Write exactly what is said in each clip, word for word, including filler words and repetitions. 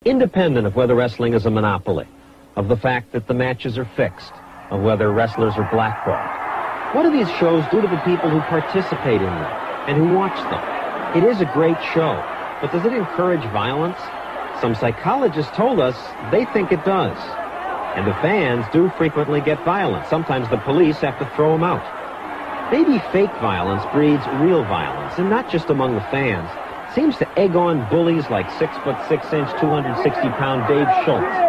independent of whether wrestling is a monopoly, of the fact that the matches are fixed, of whether wrestlers are blackballed. What do these shows do to the people who participate in them and who watch them? It is a great show, but does it encourage violence? Some psychologists told us they think it does. And the fans do frequently get violent. Sometimes the police have to throw them out. Maybe fake violence breeds real violence, and not just among the fans. Seems to egg on bullies like six foot six inch, two hundred sixty pound Dave Schultz.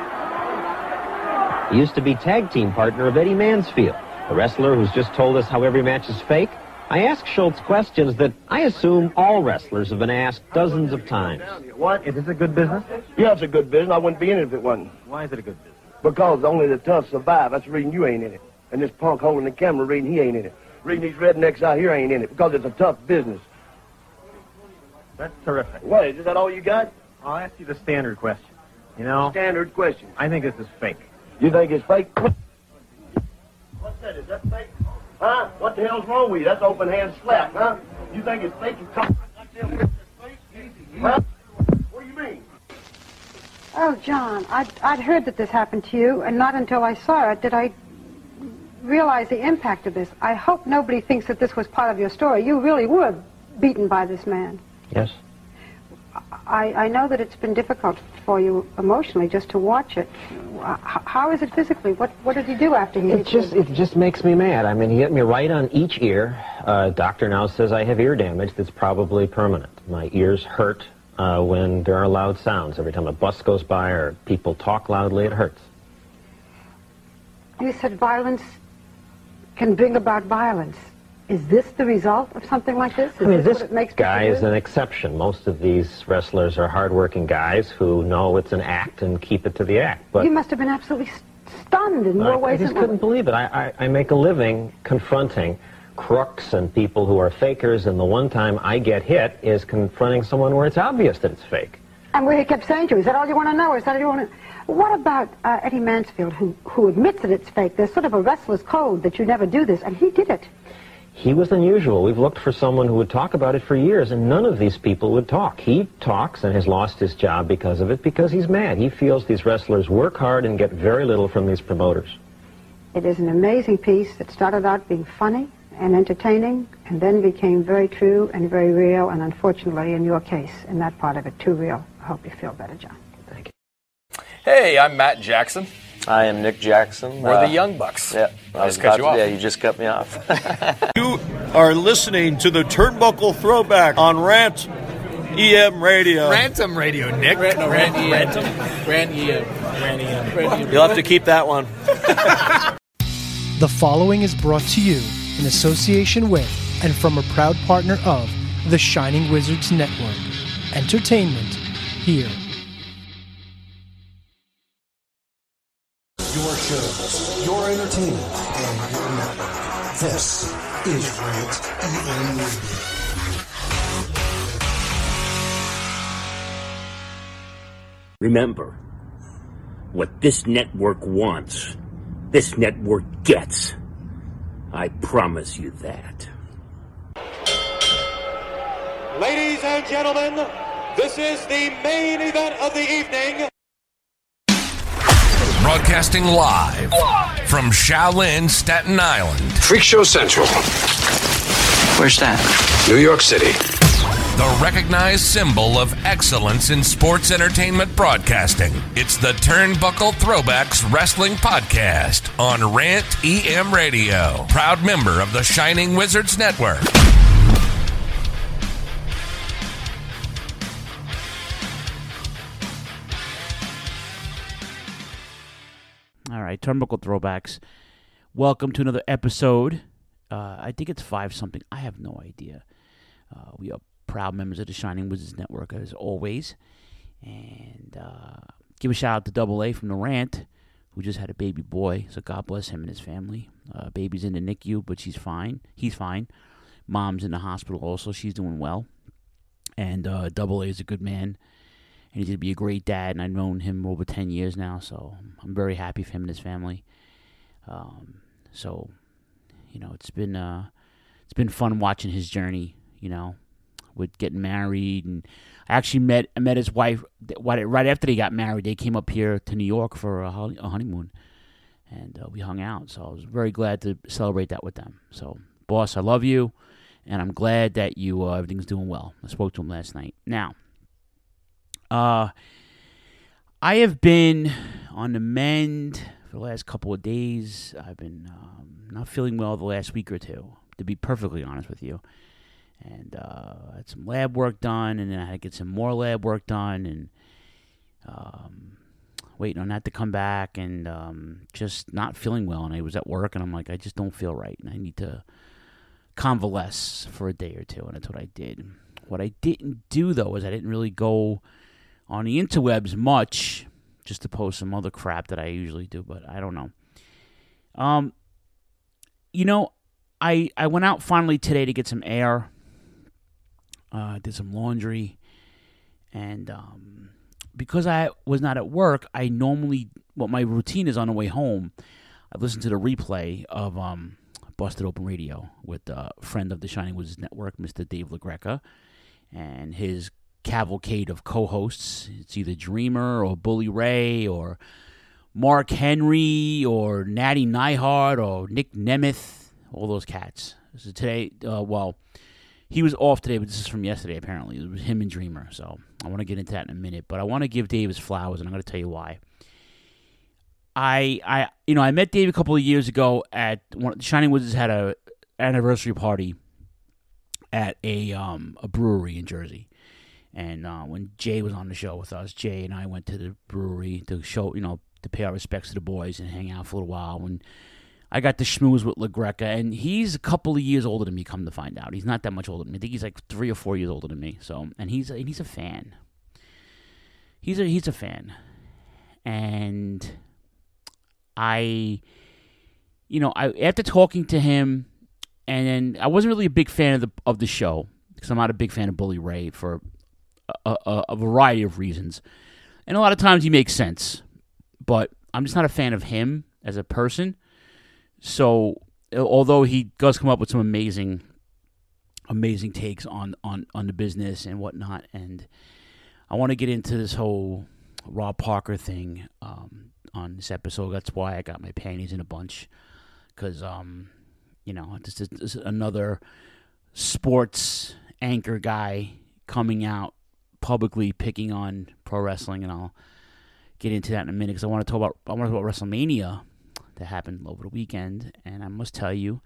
He used to be tag team partner of Eddie Mansfield, a wrestler who's just told us how every match is fake. I asked Schultz questions that I assume all wrestlers have been asked dozens of times. What? Is this a good business? Yeah, it's a good business. I wouldn't be in it if it wasn't. Why is it a good business? Because only the tough survive. That's the reason you ain't in it. And this punk holding the camera reading he ain't in it. Reading these rednecks out here ain't in it. Because it's a tough business. That's terrific. What, is that all you got? I'll ask you the standard question. You know? Standard question. I think this is fake. You think it's fake? What's that? Is that fake? Huh? What the hell's wrong with you? That's open hand slap, huh? You think it's fake? You come like them. Huh? What do you mean? Oh, John, I'd, I'd heard that this happened to you, and not until I saw it did I realize the impact of this. I hope nobody thinks that this was part of your story. You really were beaten by this man. Yes. I, I know that it's been difficult for you emotionally just to watch it. How, how is it physically? What what did he do after he It hit just you? it just makes me mad. I mean, he hit me right on each ear. Uh, doctor now says I have ear damage that's probably permanent. My ears hurt uh, when there are loud sounds. Every time a bus goes by or people talk loudly, it hurts. You said violence can bring about violence. Is this the result of something like this? Is I mean, this, this what it makes guy people is do? an exception. Most of these wrestlers are hardworking guys who know it's an act and keep it to the act. But You must have been absolutely st- stunned in more I, ways I just than couldn't one. believe it. I, I, I make a living confronting crooks and people who are fakers, and the one time I get hit is confronting someone where it's obvious that it's fake. And where he kept saying to you, is that all you want to know? Is that all you want to... What about uh, Eddie Mansfield, who, who admits that it's fake? There's sort of a wrestler's code that you never do this, and he did it. He was unusual. We've looked for someone who would talk about it for years, and none of these people would talk. He talks and has lost his job because of it, because he's mad. He feels these wrestlers work hard and get very little from these promoters. It is an amazing piece that started out being funny and entertaining, and then became very true and very real, and unfortunately, in your case, in that part of it, too real. I hope you feel better, John. Thank you. Hey, I'm Matt Jackson. I am Nick Jackson. We're uh, the Young Bucks. Yeah, I just cut you off. Yeah, you just cut me off. You are listening to the Turnbuckle Throwback on Rant E M Radio. Rantum Radio, Nick. Rant, no, Rant E M. Rantum? Rant E M. Rant E M. Rant E M. You'll have to keep that one. The following is brought to you in association with and from a proud partner of the Shining Wizards Network. Entertainment here. Your shows, your entertainment, and your network. This is Rant E M Radio. Remember, what this network wants, this network gets. I promise you that. Ladies and gentlemen, this is the main event of the evening. Broadcasting live from Shaolin, Staten Island. Freak Show Central. Where's that? New York City. The recognized symbol of excellence in sports entertainment broadcasting. It's the Turnbuckle Throwbacks Wrestling Podcast on Rant E M Radio. Proud member of the Shining Wizards Network. All right, Turnbuckle Throwbacks. Welcome to another episode. Uh, I think it's five something. I have no idea. Uh, we are proud members of the Shining Wizards Network, as always. And uh, give a shout out to Double A from the Rant, who just had a baby boy. So God bless him and his family. Uh, baby's in the N I C U, but she's fine. He's fine. Mom's in the hospital also. She's doing well. And uh, Double A is a good man. And he's going to be a great dad, and I've known him over ten years now, so I'm very happy for him and his family. Um, so, you know, it's been uh, it's been fun watching his journey, you know, with getting married, and I actually met I met his wife right after they got married. They came up here to New York for a honeymoon, and uh, we hung out. So I was very glad to celebrate that with them. So, boss, I love you, and I'm glad that you uh, everything's doing well. I spoke to him last night. Now, uh, I have been on the mend for the last couple of days. I've been um, not feeling well the last week or two, to be perfectly honest with you. And uh, I had some lab work done, and then I had to get some more lab work done, and um, waiting on that to come back, and um, just not feeling well. And I was at work, and I'm like, I just don't feel right, and I need to convalesce for a day or two, and that's what I did. What I didn't do, though, is I didn't really go on the interwebs much, just to post some other crap that I usually do, but I don't know. Um, you know, I I went out finally today to get some air. Uh, did some laundry, and um, because I was not at work, I normally, what my routine is on the way home, I listen to the replay of um, Busted Open Radio with a friend of the Shining Wizards Network, Mister Dave LaGreca, and his cavalcade of co-hosts. It's either Dreamer or Bully Ray or Mark Henry or Natty Neihart or Nick Nemeth, all those cats. So today, uh, well... He was off today, but this is from yesterday, apparently. It was him and Dreamer, so I want to get into that in a minute. But I want to give Dave his flowers, and I'm going to tell you why. I, I, you know, I met Dave a couple of years ago at one. Shining Wizards had a anniversary party at a um a brewery in Jersey, and uh, when Jay was on the show with us, Jay and I went to the brewery to show, you know, to pay our respects to the boys and hang out for a little while. When I got to schmooze with LaGreca, and he's a couple of years older than me, come to find out. He's not that much older than me. I think he's like three or four years older than me. So, and he's a, he's a fan. He's a he's a fan. And I, you know, I after talking to him, and then I wasn't really a big fan of the of the show, because I'm not a big fan of Bully Ray for a, a, a variety of reasons. And a lot of times he makes sense, but I'm just not a fan of him as a person. So, although he does come up with some amazing, amazing takes on, on, on the business and whatnot, and I want to get into this whole Rob Parker thing um, on this episode. That's why I got my panties in a bunch, because, um, you know, this is, this is another sports anchor guy coming out publicly picking on pro wrestling, and I'll get into that in a minute, because I want to talk about I want to talk about WrestleMania that happened over the weekend, and I must tell you,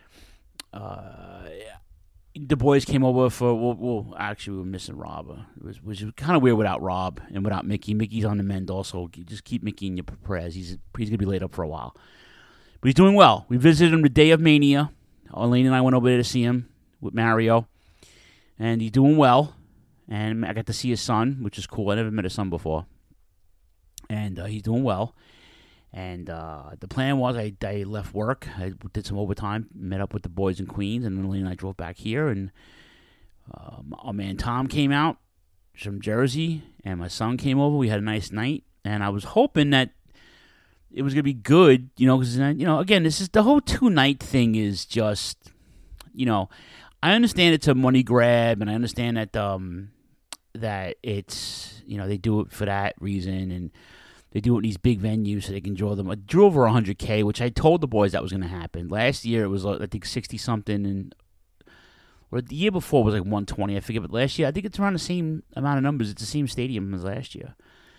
uh, the boys came over for, well, well actually we were missing Rob. It was, which was kind of weird without Rob and without Mickey. Mickey's on the mend also. Just keep Mickey in your prayers. He's, he's going to be laid up for a while. But he's doing well. We visited him the day of Mania. Elaine and I went over there to see him with Mario, and he's doing well. And I got to see his son, which is cool. I never met his son before. And uh, he's doing well. And uh, the plan was I, I left work. I did some overtime, met up with the boys in Queens, and then Elaine and I drove back here. And um, our man Tom came out from Jersey, and my son came over. We had a nice night. And I was hoping that it was going to be good, you know, because, you know, again, this is the whole two-night thing is just, you know, I understand it's a money grab, and I understand that um, that it's, you know, they do it for that reason, and they do it in these big venues so they can draw them. I drew over one hundred K, which I told the boys that was going to happen. Last year it was, I think, sixty-something, and or the year before was like one twenty, I forget, but last year, I think it's around the same amount of numbers. It's the same stadium as last year.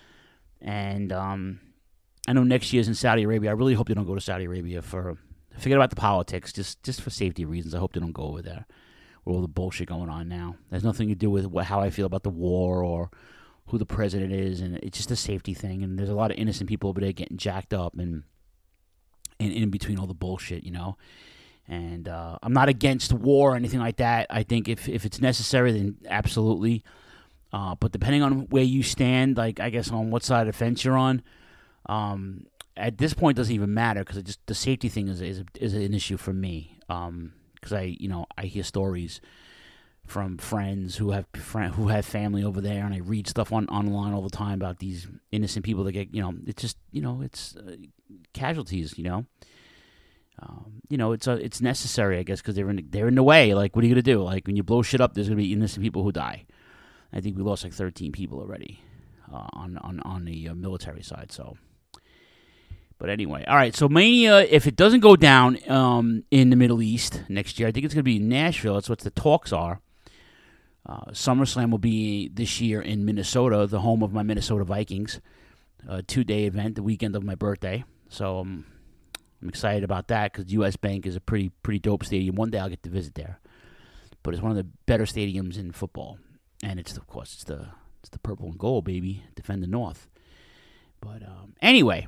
And um, I know next year's in Saudi Arabia. I really hope they don't go to Saudi Arabia for, forget about the politics, just, just for safety reasons. I hope they don't go over there with all the bullshit going on now. There's nothing to do with what, how I feel about the war or who the president is, and it's just a safety thing. And there's a lot of innocent people over there getting jacked up and, and in between all the bullshit, you know. And uh, I'm not against war or anything like that. I think if, if it's necessary, then absolutely. Uh, but depending on where you stand, like I guess on what side of the fence you're on, um, at this point it doesn't even matter, because just the safety thing is is, is an issue for me. Um, because I you know I hear stories from friends who have friend, who have family over there, and I read stuff on online all the time about these innocent people that get, you know, it's just, you know, it's uh, casualties, you know. Um, you know, it's a, it's necessary, I guess, because they're in they're in the way. Like, what are you gonna do? Like, when you blow shit up, there's gonna be innocent people who die. I think we lost like thirteen people already uh, on on on the uh, military side. So, but anyway, all right. So Mania, if it doesn't go down um, in the Middle East next year, I think it's gonna be in Nashville. That's what the talks are. Uh, SummerSlam will be this year in Minnesota, the home of my Minnesota Vikings. A two-day event, the weekend of my birthday. So um, I'm excited about that because U S Bank is a pretty pretty dope stadium. One day I'll get to visit there. But it's one of the better stadiums in football. And it's, of course, it's the it's the purple and gold, baby. Defend the North. But um, anyway,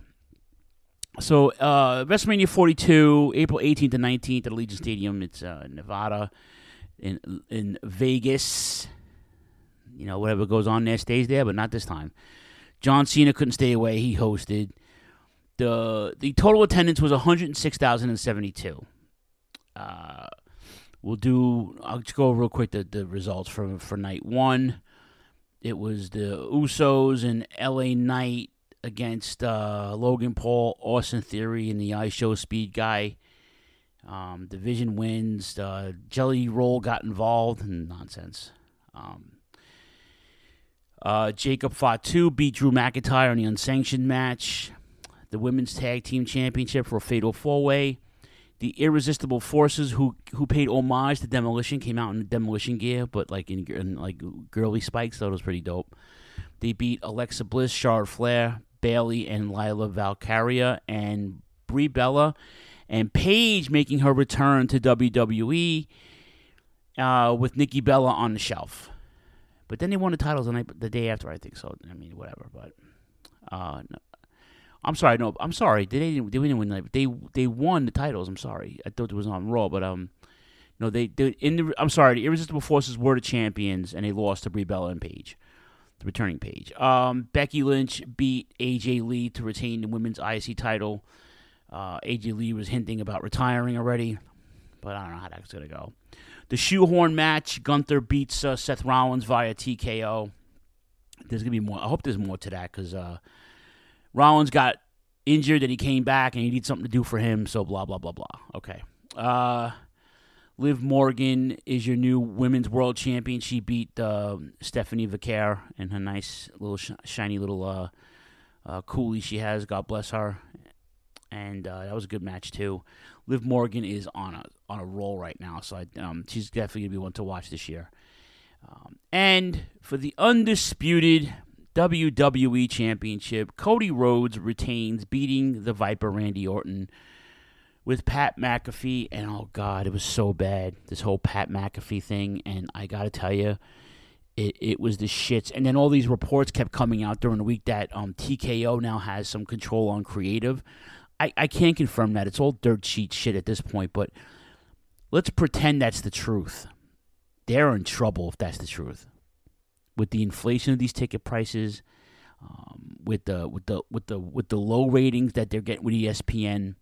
so uh, WrestleMania forty-two, April eighteenth and nineteenth at Allegiant Stadium. It's uh, Nevada. In in Vegas, you know, whatever goes on there stays there, but not this time. John Cena couldn't stay away. He hosted. The the total attendance was one hundred six thousand seventy-two. Uh, we'll do, I'll just go real quick the, the results for, for night one. It was the Usos and L A Knight against uh, Logan Paul, Austin Theory, and the iShow Speed Guy. Um, division wins. Uh, Jelly Roll got involved. Nonsense. Um, uh, Jacob Fatu beat Drew McIntyre in the unsanctioned match. The Women's Tag Team Championship for a Fatal four-way. The Irresistible Forces, who who paid homage to Demolition, came out in Demolition gear, but like in, in like girly spikes. Thought it was pretty dope. They beat Alexa Bliss, Charlotte Flair, Bayley, and Lila Valkyria, and Brie Bella. And Paige making her return to W W E uh, with Nikki Bella on the shelf. But then they won the titles the, night, the day after, I think. So, I mean, whatever. But uh, no. I'm sorry. No, I'm sorry. They didn't, they didn't win. The, they they won the titles. I'm sorry. I thought it was on Raw. But, um, no, they, they in the. I'm sorry. The Irresistible Forces were the champions, and they lost to Brie Bella and Paige, the returning Paige. Um, Becky Lynch beat A J Lee to retain the women's I C title. Uh, A J Lee was hinting about retiring already, but I don't know how that's going to go. The shoehorn match, Gunther beats uh, Seth Rollins via T K O. There's going to be more. I hope there's more to that because uh, Rollins got injured and he came back and he needs something to do for him, so blah, blah, blah, blah. Okay. Uh, Liv Morgan is your new women's world champion. She beat uh, Stephanie Vaquer in her nice little sh- shiny little uh, uh, coolie she has. God bless her. And uh, that was a good match too. Liv Morgan is on a on a roll right now, so I, um, she's definitely gonna be one to watch this year. Um, and for the undisputed W W E Championship, Cody Rhodes retains, beating the Viper Randy Orton with Pat McAfee. And oh god, it was so bad, this whole Pat McAfee thing. And I gotta tell you, it it was the shits. And then all these reports kept coming out during the week that um, T K O now has some control on creative. I, I can't confirm that. It's all dirt sheet shit at this point, but let's pretend that's the truth. They're in trouble if that's the truth. With the inflation of these ticket prices, um, with the with the with the with the low ratings that they're getting with E S P N,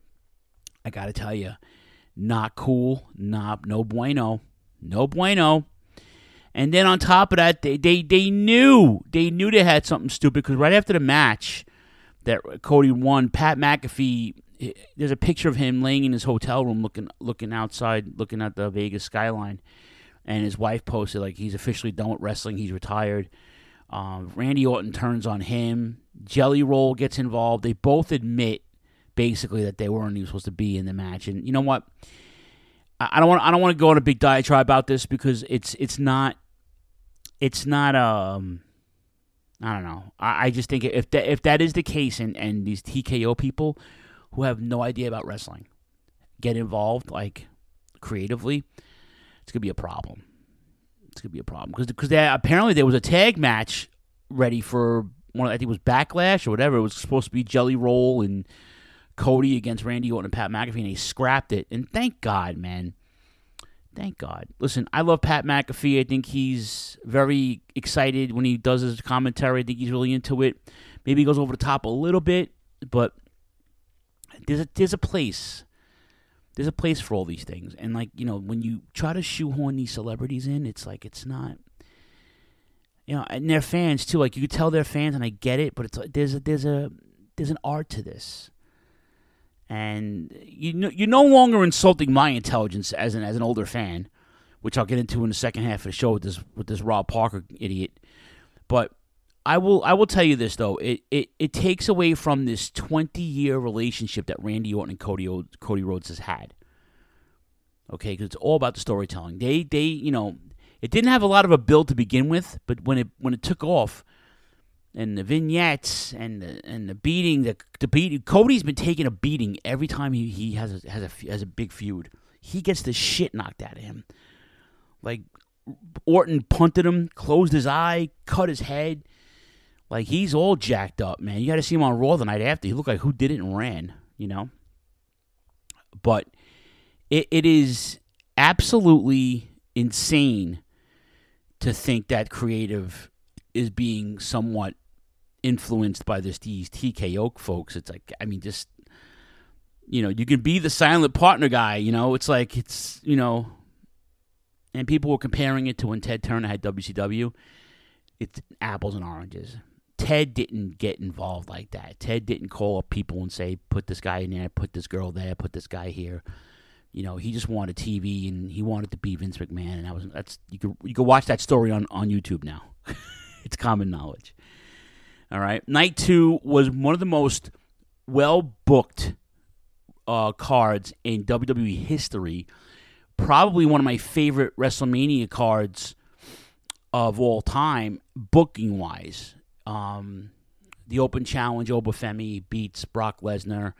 I gotta tell you, not cool, not no bueno, no bueno. And then on top of that, they they they knew they knew they had something stupid because right after the match that Cody won, Pat McAfee, there's a picture of him laying in his hotel room looking looking outside, looking at the Vegas skyline, and his wife posted like he's officially done with wrestling, he's retired. Um, Randy Orton turns on him. Jelly Roll gets involved. They both admit basically that they weren't even supposed to be in the match. And you know what? I, I don't want I don't want to go on a big diatribe about this because it's it's not it's not um. I don't know. I, I just think if that, if that is the case and, and these T K O people who have no idea about wrestling get involved, like, creatively, it's going to be a problem. It's going to be a problem. Because apparently there was a tag match ready for, one. I think it was Backlash or whatever. It was supposed to be Jelly Roll and Cody against Randy Orton and Pat McAfee, and they scrapped it. And thank God, man. Thank God. Listen, I love Pat McAfee. I think he's very excited when he does his commentary. I think he's really into it. Maybe he goes over the top a little bit, but there's a, there's a place. There's a place for all these things. And, like, you know, when you try to shoehorn these celebrities in, it's like it's not, you know, and they're fans too. Like, you could tell they're fans, and I get it, but it's like there's a, there's a there's an art to this. And you no, you're no longer insulting my intelligence as an as an older fan, which I'll get into in the second half of the show with this with this Rob Parker idiot. But I will I will tell you this though, it it, it takes away from this twenty year relationship that Randy Orton and Cody o, Cody Rhodes has had. Okay, because it's all about the storytelling. They they you know it didn't have a lot of a build to begin with, but when it when it took off. And the vignettes and the and the beating, the the beating. Cody's been taking a beating every time he, he has a, has a has a big feud. He gets the shit knocked out of him. Like Orton punted him, closed his eye, cut his head. Like he's all jacked up, man. You got to see him on Raw the night after. He looked like who did it and ran, you know. But it it is absolutely insane to think that creative is being somewhat influenced by this these T K O folks. It's like, I mean, just, you know, you can be the silent partner guy, you know, it's like, it's, you know, and people were comparing it to when Ted Turner had W C W. It's apples and oranges. Ted didn't get involved like that. Ted didn't call up people and say, put this guy in there, put this girl there, put this guy here. You know, he just wanted T V and he wanted to be Vince McMahon, and that was that's you could you could watch that story on, on YouTube now. It's common knowledge. All right. Night two was one of the most well-booked uh, cards in W W E history. Probably one of my favorite WrestleMania cards of all time, booking-wise. Um, the Open Challenge, Obafemi beats Brock Lesnar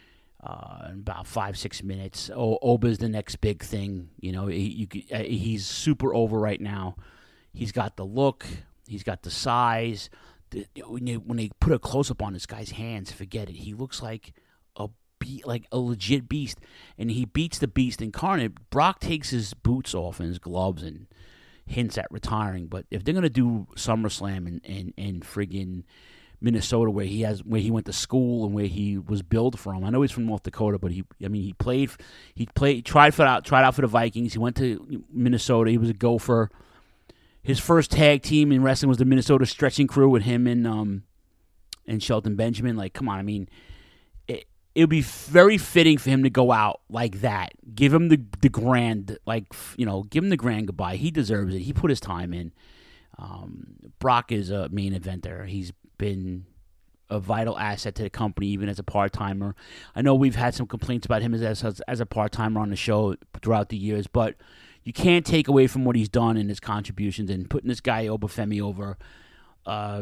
uh, in about five, six minutes. O- Oba's the next big thing. You know, he, you, uh, he's super over right now. He's got the look. He's got the size. The, when, they, when they put a close-up on this guy's hands, forget it. He looks like a be- like a legit beast. And he beats the beast incarnate. Brock takes his boots off and his gloves and hints at retiring. But if they're going to do SummerSlam in, in, in friggin' Minnesota, where he has where he went to school and where he was billed from. I know he's from North Dakota, but he I mean he played he played tried for out tried out for the Vikings. He went to Minnesota. He was a gopher. His first tag team in wrestling was the Minnesota Stretching Crew with him and um and Shelton Benjamin. Like, come on, I mean, it it would be very fitting for him to go out like that. Give him the the grand, like, you know, give him the grand goodbye. He deserves it. He put his time in. Um, Brock is a main eventer. He's been a vital asset to the company, even as a part-timer. I know we've had some complaints about him as as, as a part-timer on the show throughout the years, but you can't take away from what he's done and his contributions and putting this guy Obafemi over. Uh,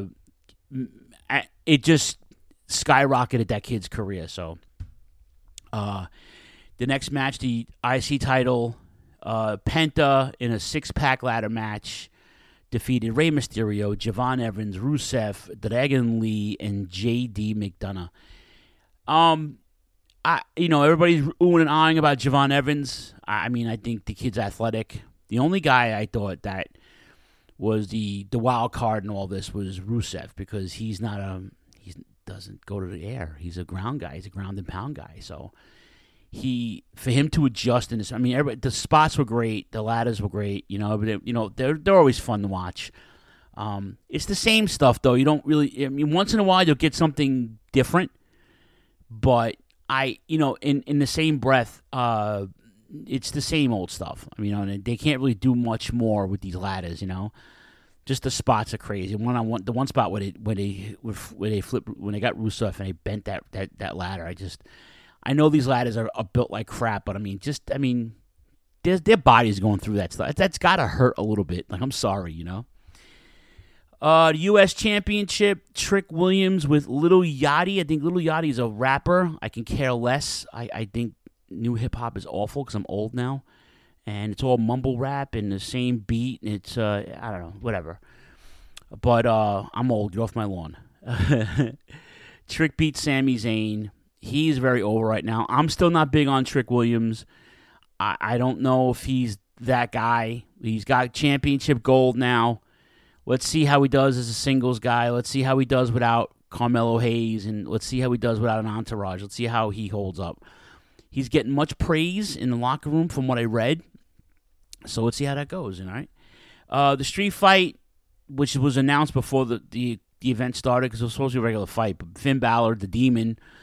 it just skyrocketed that kid's career. So, uh, the next match, the I C title, uh, Penta in a six-pack ladder match defeated Rey Mysterio, Javon Evans, Rusev, Dragon Lee, and J D McDonough. Um, I you know everybody's oohing and ahhing about Javon Evans. I mean, I think the kid's athletic. The only guy I thought that was the the wild card in all this was Rusev, because he's not a he doesn't go to the air. He's a ground guy. He's a ground and pound guy. So he for him to adjust in this. I mean, everybody, the spots were great. The ladders were great. You know, but it, you know they're they're always fun to watch. Um, it's the same stuff though. You don't really. I mean, once in a while you'll get something different, but I you know in, in the same breath, uh, it's the same old stuff. I mean, you know, they can't really do much more with these ladders. You know. Just the spots are crazy. One on one, the one spot where they where they where they flip when they got Rusev and they bent that, that, that ladder. I just, I know these ladders are, are built like crap, but I mean, just I mean, their their bodies going through that stuff. That's gotta hurt a little bit. Like, I'm sorry, you know. Uh, the U S Championship, Trick Williams with Lil Yachty. I think Lil Yachty is a rapper. I can care less. I I think new hip hop is awful because I'm old now. And it's all mumble rap and the same beat. And it's, uh, I don't know, whatever. But uh, I'm old. Get off my lawn. Trick beat Sami Zayn. He's very over right now. I'm still not big on Trick Williams. I, I don't know if he's that guy. He's got championship gold now. Let's see how he does as a singles guy. Let's see how he does without Carmelo Hayes. And let's see how he does without an entourage. Let's see how he holds up. He's getting much praise in the locker room from what I read. So let's see how that goes, all right? Uh, the street fight, which was announced before the, the, the event started, because it was supposed to be a regular fight, but Finn Balor, the Demon,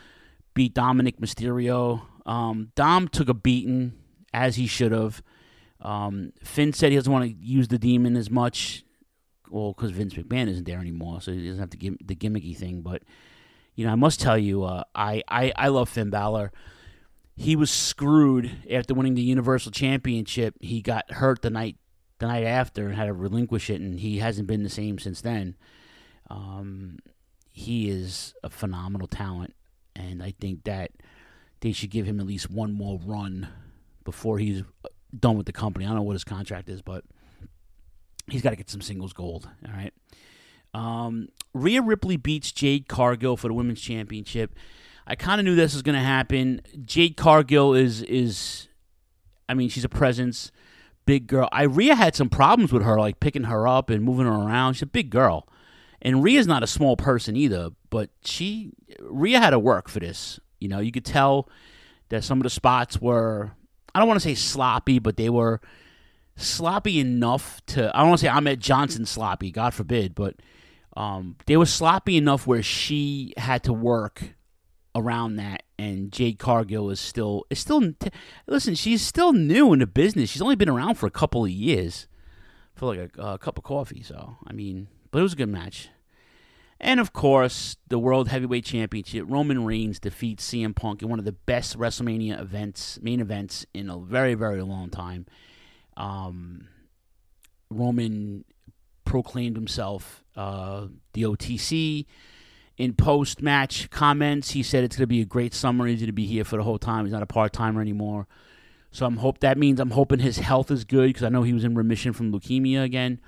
beat Dominic Mysterio. Um, Dom took a beating, as he should have. Um, Finn said he doesn't want to use the demon as much, well, because Vince McMahon isn't there anymore, so he doesn't have to give the gimmicky thing. But, you know, I must tell you, uh, I, I, I love Finn Balor. He was screwed after winning the Universal Championship. He got hurt the night the night after and had to relinquish it, and he hasn't been the same since then. Um, he is a phenomenal talent, and I think that they should give him at least one more run before he's done with the company. I don't know what his contract is, but he's got to get some singles gold, all right? Um, Rhea Ripley beats Jade Cargill for the Women's Championship. I kind of knew this was going to happen. Jade Cargill is, is, I mean, she's a presence, big girl. I Rhea had some problems with her, like picking her up and moving her around. She's a big girl. And Rhea's not a small person either, but she, Rhea had to work for this. You know, you could tell that some of the spots were, I don't want to say sloppy, but they were sloppy enough to, I don't want to say Ahmed Johnson sloppy, God forbid, but um, they were sloppy enough where she had to work around that, and Jade Cargill is still is still listen. She's still new in the business. She's only been around for a couple of years, for like a, a cup of coffee. So I mean, but it was a good match. And of course, the World Heavyweight Championship. Roman Reigns defeats C M Punk in one of the best WrestleMania events, main events in a very very long time. Um, Roman proclaimed himself uh, the O T C. In post-match comments, he said it's going to be a great summer. He's going to be here for the whole time. He's not a part-timer anymore. So I'm hope that means I'm hoping his health is good, because I know he was in remission from leukemia again.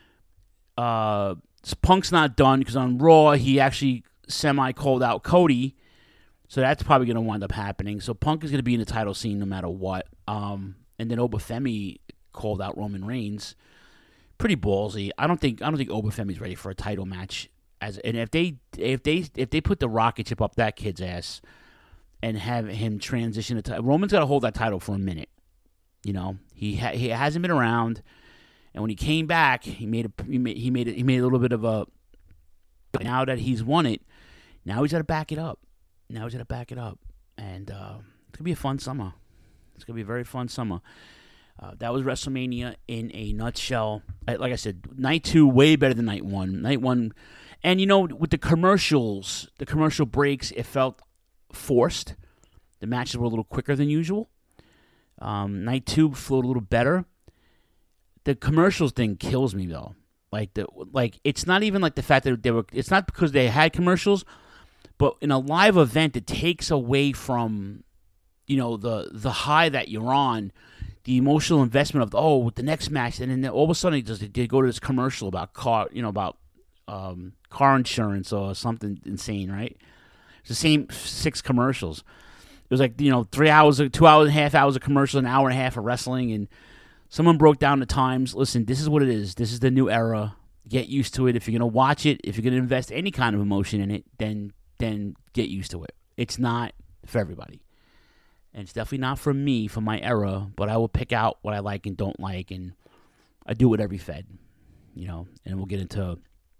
Uh, Punk's not done, because on Raw, he actually semi-called out Cody. So that's probably going to wind up happening. So Punk is going to be in the title scene no matter what. Um, and then Obafemi called out Roman Reigns. Pretty ballsy. I don't think I don't think Obafemi's ready for a title match. As and if they if they if they put the rocket ship up that kid's ass and have him transition to title, Roman's got to hold that title for a minute. You know, he ha- he hasn't been around, and when he came back, he made a he made he made, a, he made a little bit of a. Now that he's won it, now he's got to back it up. Now he's got to back it up, and uh, it's gonna be a fun summer. It's gonna be a very fun summer. Uh, that was WrestleMania in a nutshell. Like I said, night two way better than night one. Night one. And, you know, with the commercials, the commercial breaks, it felt forced. The matches were a little quicker than usual. Um, night two flowed a little better. The commercials thing kills me, though. Like, the like it's not even like the fact that they were, it's not because they had commercials, but in a live event, it takes away from, you know, the, the high that you're on, the emotional investment of, oh, the next match. And then all of a sudden, they just they go to this commercial about car, you know, about, Um, car insurance or something insane, right? It's the same six commercials. It was like, you know, three hours, two hours and a half hours of commercials, an hour and a half of wrestling, and someone broke down the times. Listen, this is what it is. This is the new era. Get used to it. If you're going to watch it, if you're going to invest any kind of emotion in it, then then get used to it. It's not for everybody. And it's definitely not for me, for my era, but I will pick out what I like and don't like, and I do it every Fed, you know, and we'll get into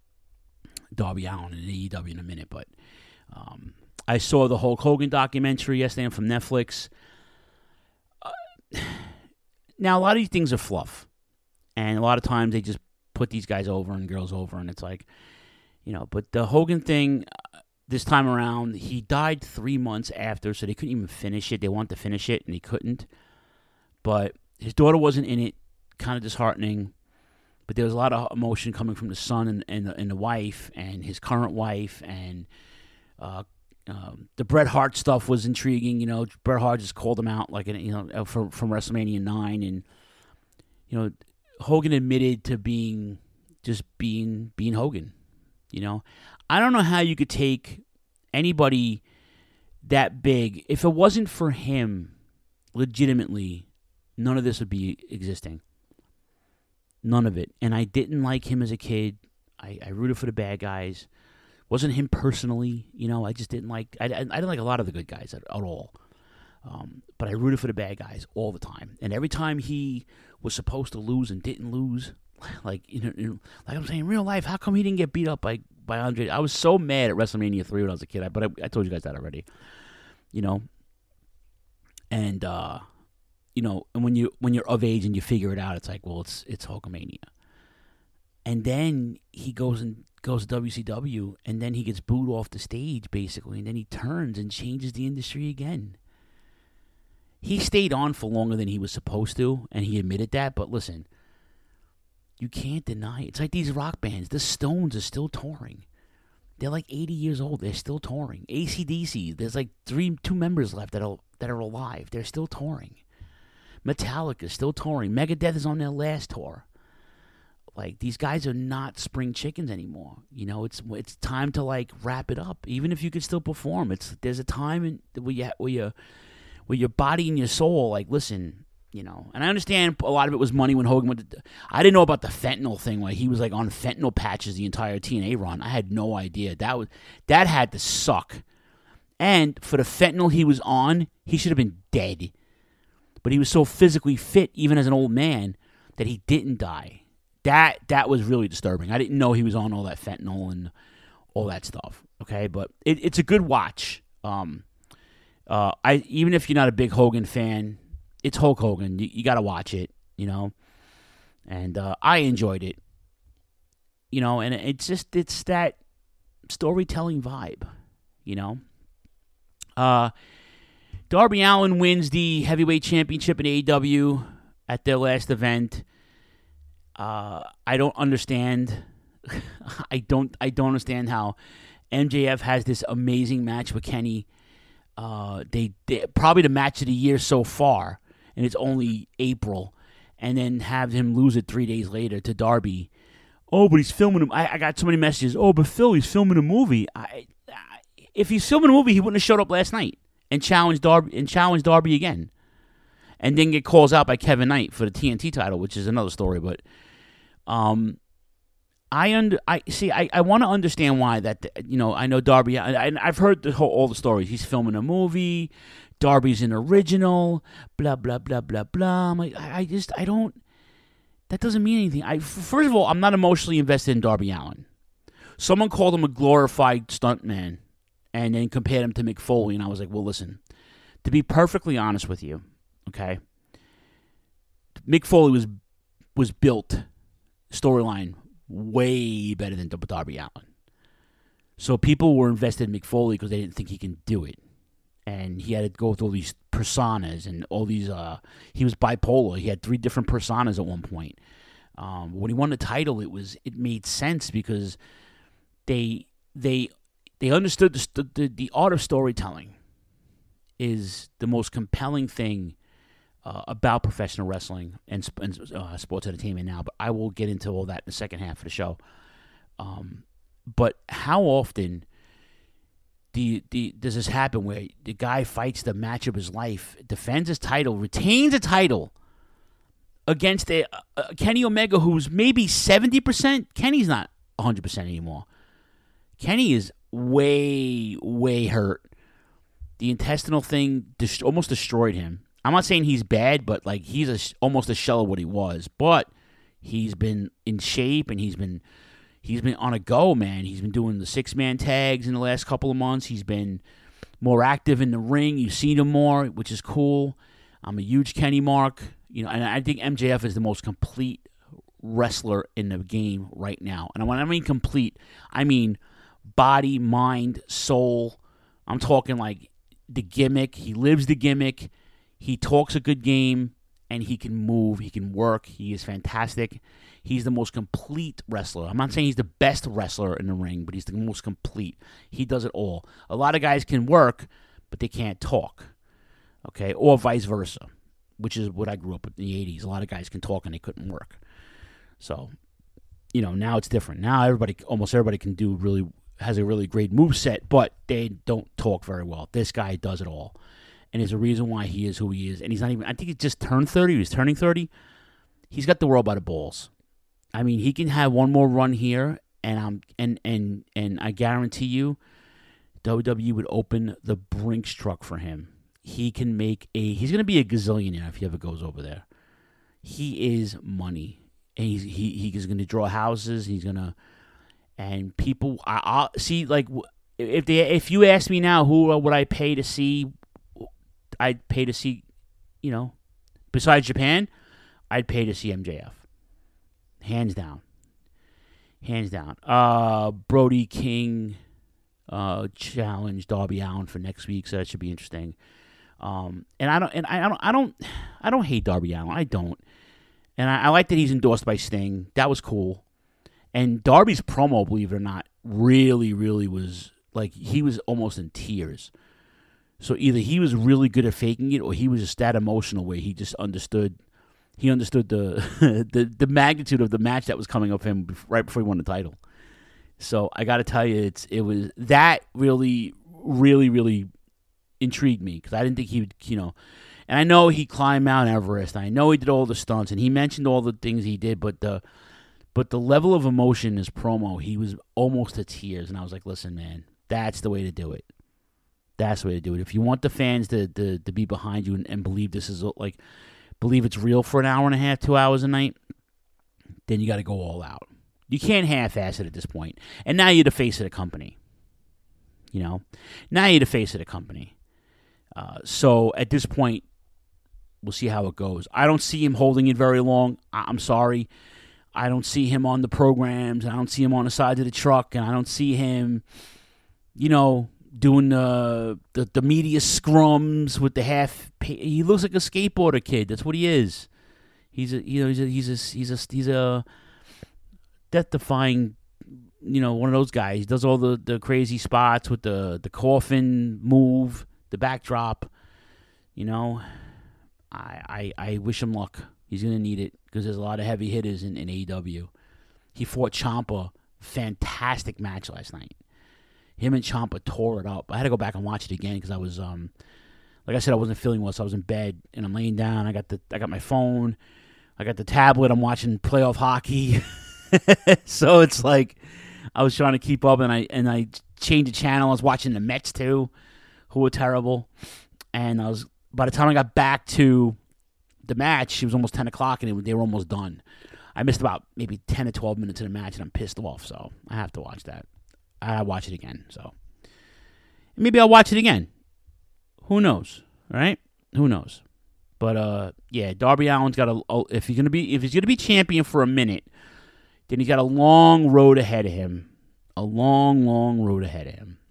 Darby Allin and A E W in a minute, but um, I saw the Hulk Hogan documentary yesterday from Netflix. Uh, now, a lot of these things are fluff, and a lot of times they just put these guys over and girls over, and it's like, you know, but the Hogan thing, uh, this time around, he died three months after, so they couldn't even finish it. They wanted to finish it, and they couldn't, but his daughter wasn't in it, kind of disheartening. But there was a lot of emotion coming from the son and, and, the, and the wife and his current wife. And uh, um, the Bret Hart stuff was intriguing. You know, Bret Hart just called him out like, you know, from, from WrestleMania nine. And, you know, Hogan admitted to being, just being, being Hogan. You know, I don't know how you could take anybody that big. If it wasn't for him, legitimately, none of this would be existing. None of it. And I didn't like him as a kid. I, I rooted for the bad guys. Wasn't him personally, you know. I just didn't like. I, I didn't like a lot of the good guys at, at all. Um, but I rooted for the bad guys all the time. And every time he was supposed to lose and didn't lose, like you know, you know like I'm saying, in real life, how come he didn't get beat up by by Andre? I was so mad at WrestleMania three when I was a kid. I, but I, I told you guys that already. you know. And uh, you know, and when you when you're of age and you figure it out, it's like, well, it's it's Hulkamania. And then he goes and goes to W C W, and then he gets booed off the stage, basically, and then he turns and changes the industry again. He stayed on for longer than he was supposed to, and he admitted that, but listen, you can't deny it. It's like these rock bands. The Stones are still touring. They're like eighty years old. They're still touring. A C D C, there's like three, two members left that are, that are alive. They're still touring. Metallica is still touring. Megadeth is on their last tour. Like, these guys are not spring chickens anymore. You know, it's it's time to, like, wrap it up. Even if you can still perform, it's there's a time in, where you where you where your body and your soul, like, listen, you know. And I understand a lot of it was money when Hogan went to. I didn't know about the fentanyl thing, where he was like on fentanyl patches the entire T N A run. I had no idea. That was that had to suck. And for the fentanyl he was on, he should have been dead. But he was so physically fit, even as an old man, that he didn't die. That that was really disturbing. I didn't know he was on all that fentanyl and all that stuff. Okay, but it, it's a good watch. Um, uh, I even if you're not a big Hogan fan, it's Hulk Hogan. You, you got to watch it, you know. And uh, I enjoyed it, you know. And it's just it's that storytelling vibe, you know. Uh, Darby Allin wins the heavyweight championship in A E W at their last event. Uh, I don't understand. I don't. I don't understand how M J F has this amazing match with Kenny. Uh, they, they probably the match of the year so far, and it's only April, and then have him lose it three days later to Darby. Oh, but he's filming. A, I, I got so many messages. Oh, but Phil, he's filming a movie. I, I, if he's filming a movie, he wouldn't have showed up last night and challenged Darby and challenged Darby again, and then get calls out by Kevin Knight for the T N T title, which is another story, but. Um, I under I see. I, I want to understand why that you know. I know Darby. I, I I've heard the whole all the stories. He's filming a movie. Darby's an original. Blah blah blah blah blah. I'm like, I, I just I don't. That doesn't mean anything. I first of all, I'm not emotionally invested in Darby Allin. Someone called him a glorified stuntman, and then compared him to Mick Foley, and I was like, well, listen. To be perfectly honest with you, okay. Mick Foley was was built. Storyline way better than Darby Allin. So people were invested in Mick Foley because they didn't think he can do it. And he had to go through all these personas and all these, uh, he was bipolar. He had three different personas at one point. Um, when he won the title, it was, it made sense because they, they, they understood the, the, the art of storytelling is the most compelling thing Uh, about professional wrestling and, and uh, sports entertainment now, but I will get into all that in the second half of the show. Um, but how often do you, do you, does this happen where the guy fights the match of his life, defends his title, retains a title against a, a Kenny Omega who's maybe seventy percent? Kenny's not one hundred percent anymore. Kenny is way, way hurt. The intestinal thing dest- almost destroyed him. I'm not saying he's bad, but like he's a, almost a shell of what he was. But he's been in shape and he's been he's been on a go, man. He's been doing the six man tags in the last couple of months. He's been more active in the ring. You've seen him more, which is cool. I'm a huge Kenny mark, you know, and I think M J F is the most complete wrestler in the game right now. And when I mean complete, I mean body, mind, soul. I'm talking like the gimmick. He lives the gimmick. He talks a good game, and he can move. He can work. He is fantastic. He's the most complete wrestler. I'm not saying he's the best wrestler in the ring, but he's the most complete. He does it all. A lot of guys can work, but they can't talk, okay, or vice versa, which is what I grew up with in the eighties. A lot of guys can talk, and they couldn't work. So, you know, now it's different. Now everybody, almost everybody can do really, has a really great moveset, but they don't talk very well. This guy does it all. And there's a reason why he is who he is. And he's not even, I think he just turned thirty. He's turning thirty. He's got the world by the balls. I mean, he can have one more run here, and I'm and and and I guarantee you, W W E would open the Brinks truck for him. He can make a, he's going to be a gazillionaire if he ever goes over there. He is money. And he's, he, he is going to draw houses. He's going to, and people, I, I see, like, if they, if you ask me now, who would I pay to see I'd pay to see, you know, besides Japan, I'd pay to see M J F. Hands down. Hands down. Uh, Brody King uh, challenge Darby Allin for next week, so that should be interesting. Um, and I don't, and I don't, I don't, I don't hate Darby Allin. I don't, and I, I like that he's endorsed by Sting. That was cool. And Darby's promo, believe it or not, really, really was like he was almost in tears. So either he was really good at faking it, or he was just that emotional where he just understood. He understood the the the magnitude of the match that was coming up for him right before he won the title. So I got to tell you, it's it was that really, really, really intrigued me because I didn't think he would, you know. And I know he climbed Mount Everest. And I know he did all the stunts, and he mentioned all the things he did, but the but the level of emotion in his promo, he was almost to tears. And I was like, listen, man, that's the way to do it. That's the way to do it. If you want the fans to to, to be behind you and, and believe this is like. Believe it's real for an hour and a half, two hours a night, then you got to go all out. You can't half-ass it at this point. And now you're the face of the company. You know? Now you're the face of the company. Uh, so at this point, we'll see how it goes. I don't see him holding it very long. I- I'm sorry. I don't see him on the programs. I don't see him on the side of the truck. And I don't see him, you know... doing the, the the media scrums with the half. He looks like a skateboarder kid. That's what he is. He's a you know he's a he's a he's a he's a death-defying, you know, one of those guys. He does all the, the crazy spots with the the coffin move, the backdrop. You know, I I, I wish him luck. He's gonna need it because there's a lot of heavy hitters in, in A E W. He fought Ciampa, fantastic match last night. Him and Ciampa tore it up. I had to go back and watch it again because I was, um, like I said, I wasn't feeling well, so I was in bed and I'm laying down. I got the, I got my phone, I got the tablet. I'm watching playoff hockey, so it's like I was trying to keep up, and I and I changed the channel. I was watching the Mets too, who were terrible, and I was by the time I got back to the match, it was almost ten o'clock, and it, they were almost done. I missed about maybe ten to twelve minutes of the match, and I'm pissed off. So I have to watch that. I watch it again, so maybe I'll watch it again. Who knows, right? Who knows? But uh, yeah, Darby Allin's got a. If he's gonna be, if he's gonna be champion for a minute, then he's got a long road ahead of him. A long, long road ahead of him.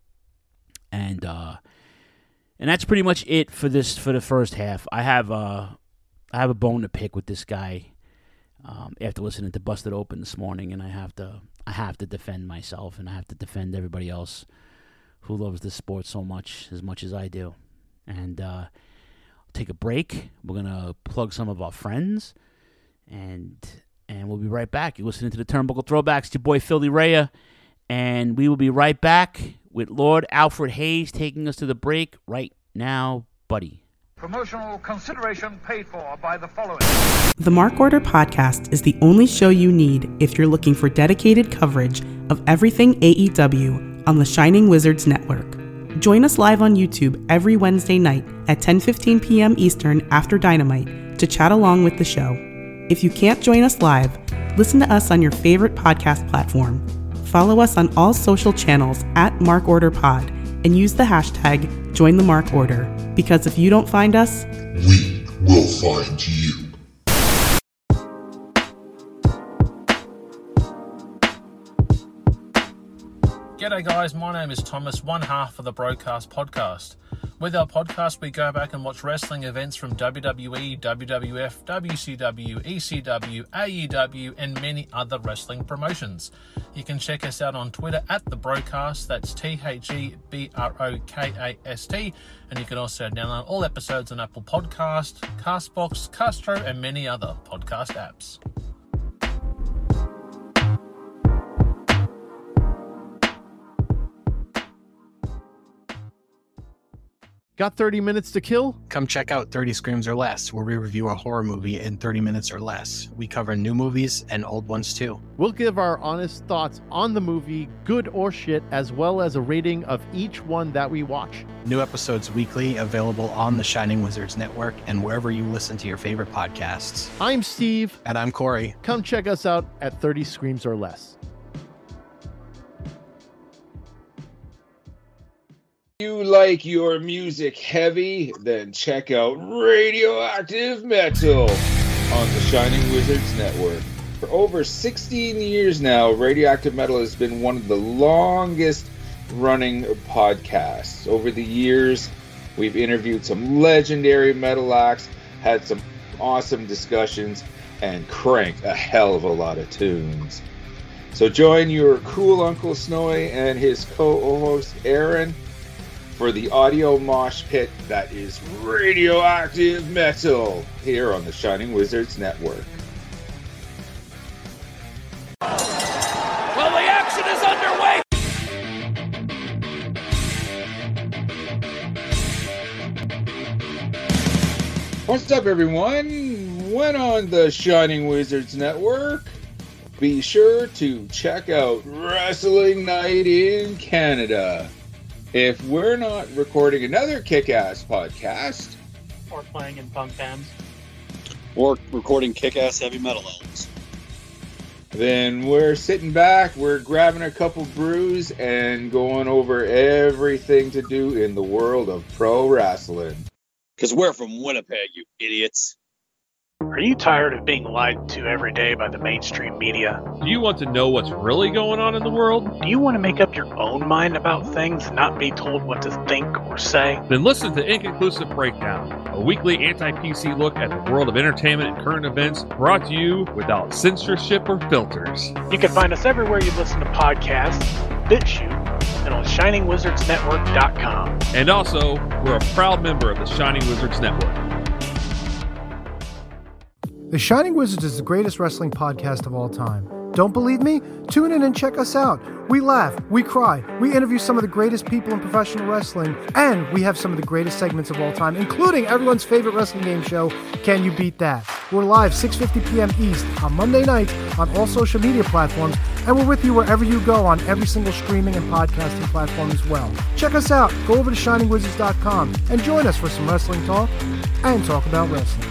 And uh, and that's pretty much it for this for the first half. I have uh, I have a bone to pick with this guy. Um, after listening to Busted Open this morning, and I have to. I have to defend myself, and I have to defend everybody else who loves this sport so much, as much as I do. And uh, take a break. We're going to plug some of our friends, and and we'll be right back. You're listening to the Turnbuckle Throwbacks. It's your boy, Philly Rhea, and we will be right back with Lord Alfred Hayes taking us to the break right now, buddy. Promotional consideration paid for by the following. The Mark Order Podcast is the only show you need if you're looking for dedicated coverage of everything A E W on the Shining Wizards Network. Join us live on YouTube every Wednesday night at ten fifteen p.m. Eastern after Dynamite to chat along with the show. If you can't join us live, listen to us on your favorite podcast platform. Follow us on all social channels at Mark Order Pod and use the hashtag Join the Mark Order, because if you don't find us, we will find you. G'day guys, my name is Thomas, one half of the Broadcast Podcast. With our podcast, we go back and watch wrestling events from W W E, W W F, W C W, E C W, A E W, and many other wrestling promotions. You can check us out on Twitter at The Broadcast, that's T H E B R O K A S T, and you can also download all episodes on Apple Podcast, Castbox, Castro, and many other podcast apps. Got thirty minutes to kill? Come check out thirty Screams or Less, where we review a horror movie in thirty minutes or less. We cover new movies and old ones too. We'll give our honest thoughts on the movie, good or shit, as well as a rating of each one that we watch. New episodes weekly, available on the Shining Wizards Network and wherever you listen to your favorite podcasts. I'm Steve. And I'm Corey. Come check us out at thirty Screams or Less. you like your music heavy, then check out Radioactive Metal on the Shining Wizards Network. For over sixteen years now, Radioactive Metal has been one of the longest running podcasts. Over the years, we've interviewed some legendary metal acts, had some awesome discussions, and cranked a hell of a lot of tunes. So join your cool Uncle Snowy and his co-host Aaron for the audio mosh pit that is Radioactive Metal here on the Shining Wizards Network. Well, the action is underway. What's up, everyone? When on the Shining Wizards Network, be sure to check out Wrestling Night in Canada. If we're not recording another kick-ass podcast, or playing in punk bands, or recording kick-ass heavy metal albums, then we're sitting back, we're grabbing a couple brews, and going over everything to do in the world of pro wrestling. Because we're from Winnipeg, you idiots. Are you tired of being lied to every day by the mainstream media? Do you want to know what's really going on in the world? Do you want to make up your own mind about things and not be told what to think or say? Then listen to Inconclusive Breakdown, a weekly anti-P C look at the world of entertainment and current events, brought to you without censorship or filters. You can find us everywhere you listen to podcasts, BitChute, and on shining wizards network dot com. And also, we're a proud member of the Shining Wizards Network. The Shining Wizards is the greatest wrestling podcast of all time. Don't believe me? Tune in and check us out. We laugh, we cry, we interview some of the greatest people in professional wrestling, and we have some of the greatest segments of all time, including everyone's favorite wrestling game show, Can You Beat That? We're live six fifty p.m. East on Monday nights on all social media platforms, and we're with you wherever you go on every single streaming and podcasting platform as well. Check us out. Go over to shining wizards dot com and join us for some wrestling talk and talk about wrestling.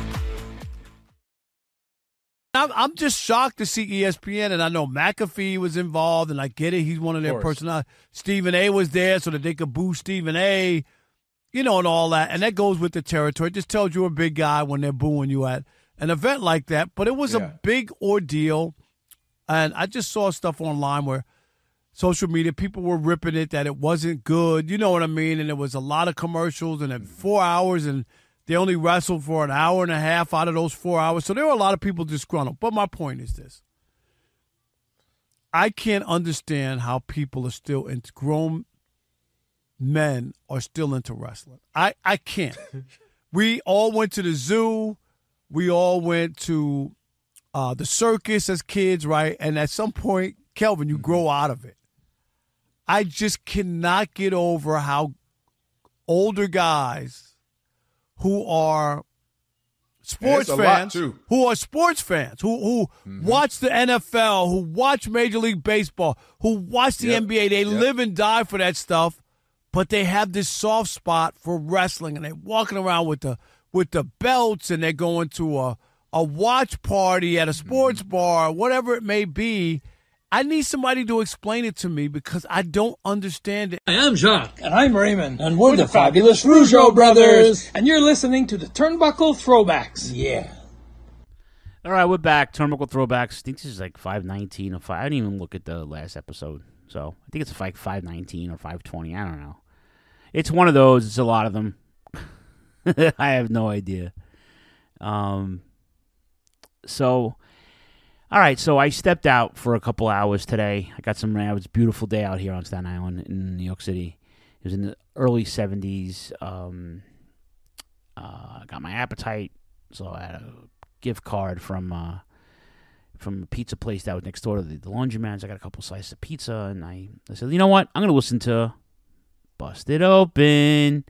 I'm, I'm just shocked to see E S P N, and I know McAfee was involved, and I get it. He's one of their personalities. Stephen A. was there so that they could boo Stephen A., you know, and all that. And that goes with the territory. It just tells you a big guy when they're booing you at an event like that. But it was yeah. a big ordeal, and I just saw stuff online where social media, people were ripping it, that it wasn't good. You know what I mean? And there was a lot of commercials, and then four hours, and they only wrestled for an hour and a half out of those four hours. So there were a lot of people disgruntled. But my point is this. I can't understand how people are still into, grown men are still into wrestling. I, I can't. We all went to the zoo. We all went to uh, the circus as kids, right? And at some point, Kelvin, you grow out of it. I just cannot get over how older guys who are sports fans, who are sports fans, who who mm-hmm. watch the N F L, who watch Major League Baseball, who watch the yep. N B A. They yep. live and die for that stuff, but they have this soft spot for wrestling, and they're walking around with the with the belts, and they're going to a a watch party at a sports mm-hmm. bar, whatever it may be. I need somebody to explain it to me because I don't understand it. I am Jacques. And I'm Raymond. And we're, we're the, the fabulous Rougeau brothers. And you're listening to the Turnbuckle Throwbacks. Yeah. All right, we're back. Turnbuckle Throwbacks. I think this is like five nineteen or five. I didn't even look at the last episode. So I think it's like five nineteen or five twenty. I don't know. It's one of those. It's a lot of them. I have no idea. Um. So... All right, so I stepped out for a couple hours today. I got some rain. It was a beautiful day out here on Staten Island in New York City. It was in the early seventies. Um, uh, I got my appetite, so I had a gift card from uh, from a pizza place that was next door to the, the laundromat. I got a couple slices of pizza, and I, I said, you know what? I'm going to listen to Busted Open.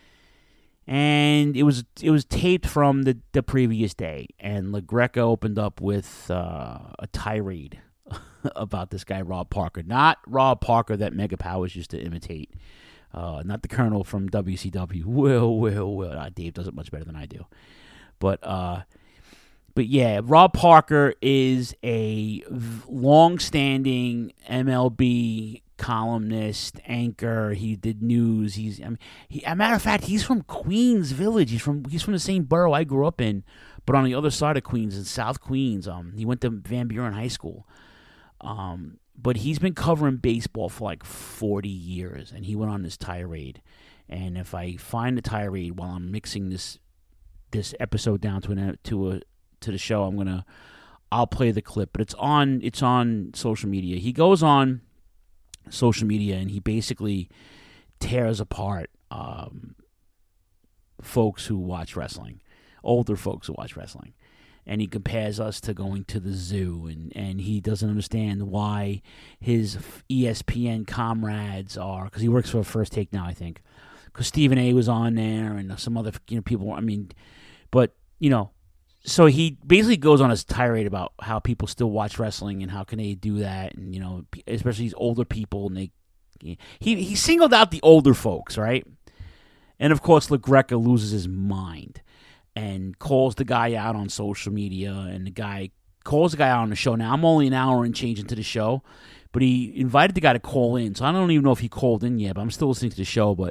And it was it was taped from the, the previous day, and LaGreca opened up with uh, a tirade about this guy Rob Parker, not Rob Parker that Mega Powers used to imitate, uh, not the Colonel from W C W. Will, will, will. Ah, Dave does it much better than I do, but uh, but yeah, Rob Parker is a long-standing M L B columnist, anchor. He did news. He's, I mean, he, as a matter of fact, he's from Queens Village. He's from he's from the same borough I grew up in, but on the other side of Queens, in South Queens. Um, he went to Van Buren High School. Um, but he's been covering baseball for like forty years, and he went on this tirade. And if I find the tirade while I'm mixing this this episode down to an to a to the show, I'm gonna I'll play the clip. But it's on it's on social media. He goes on social media and he basically tears apart um, folks who watch wrestling, older folks who watch wrestling. And he compares us to going to the zoo, and, and he doesn't understand why his E S P N comrades are, because he works for First Take now, I think, because Stephen A. was on there and some other you know people. I mean, but you know, so he basically goes on his tirade about how people still watch wrestling and how can they do that, and you know, especially these older people, and they he he singled out the older folks, right? And of course, LaGreca loses his mind and calls the guy out on social media, and the guy calls the guy out on the show. Now, I'm only an hour and change into the show, but he invited the guy to call in, so I don't even know if he called in yet, but I'm still listening to the show. But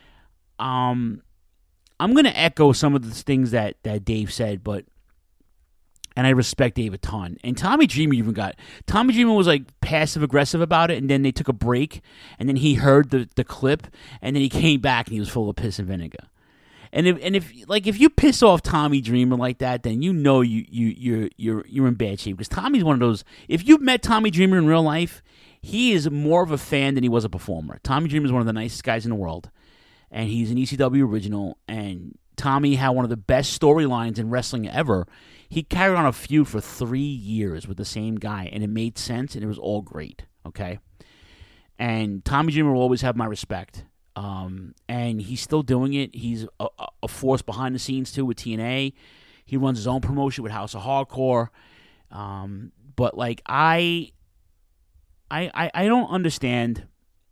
um, I'm going to echo some of the things that, that Dave said, but and I respect Dave a ton. And Tommy Dreamer even got, Tommy Dreamer was like passive-aggressive about it, and then they took a break, and then he heard the, the clip, and then he came back, and he was full of piss and vinegar. And if and if like if you piss off Tommy Dreamer like that, then you know you you you're you're you're in bad shape, because Tommy's one of those. If you've met Tommy Dreamer in real life, he is more of a fan than he was a performer. Tommy Dreamer is one of the nicest guys in the world, and he's an E C W original. And Tommy had one of the best storylines in wrestling ever. He carried on a feud for three years with the same guy, and it made sense, and it was all great. Okay, and Tommy Dreamer will always have my respect. Um, and he's still doing it. He's a, a force behind the scenes, too, with T N A. He runs his own promotion with House of Hardcore. Um, but, like, I, I, I, I don't understand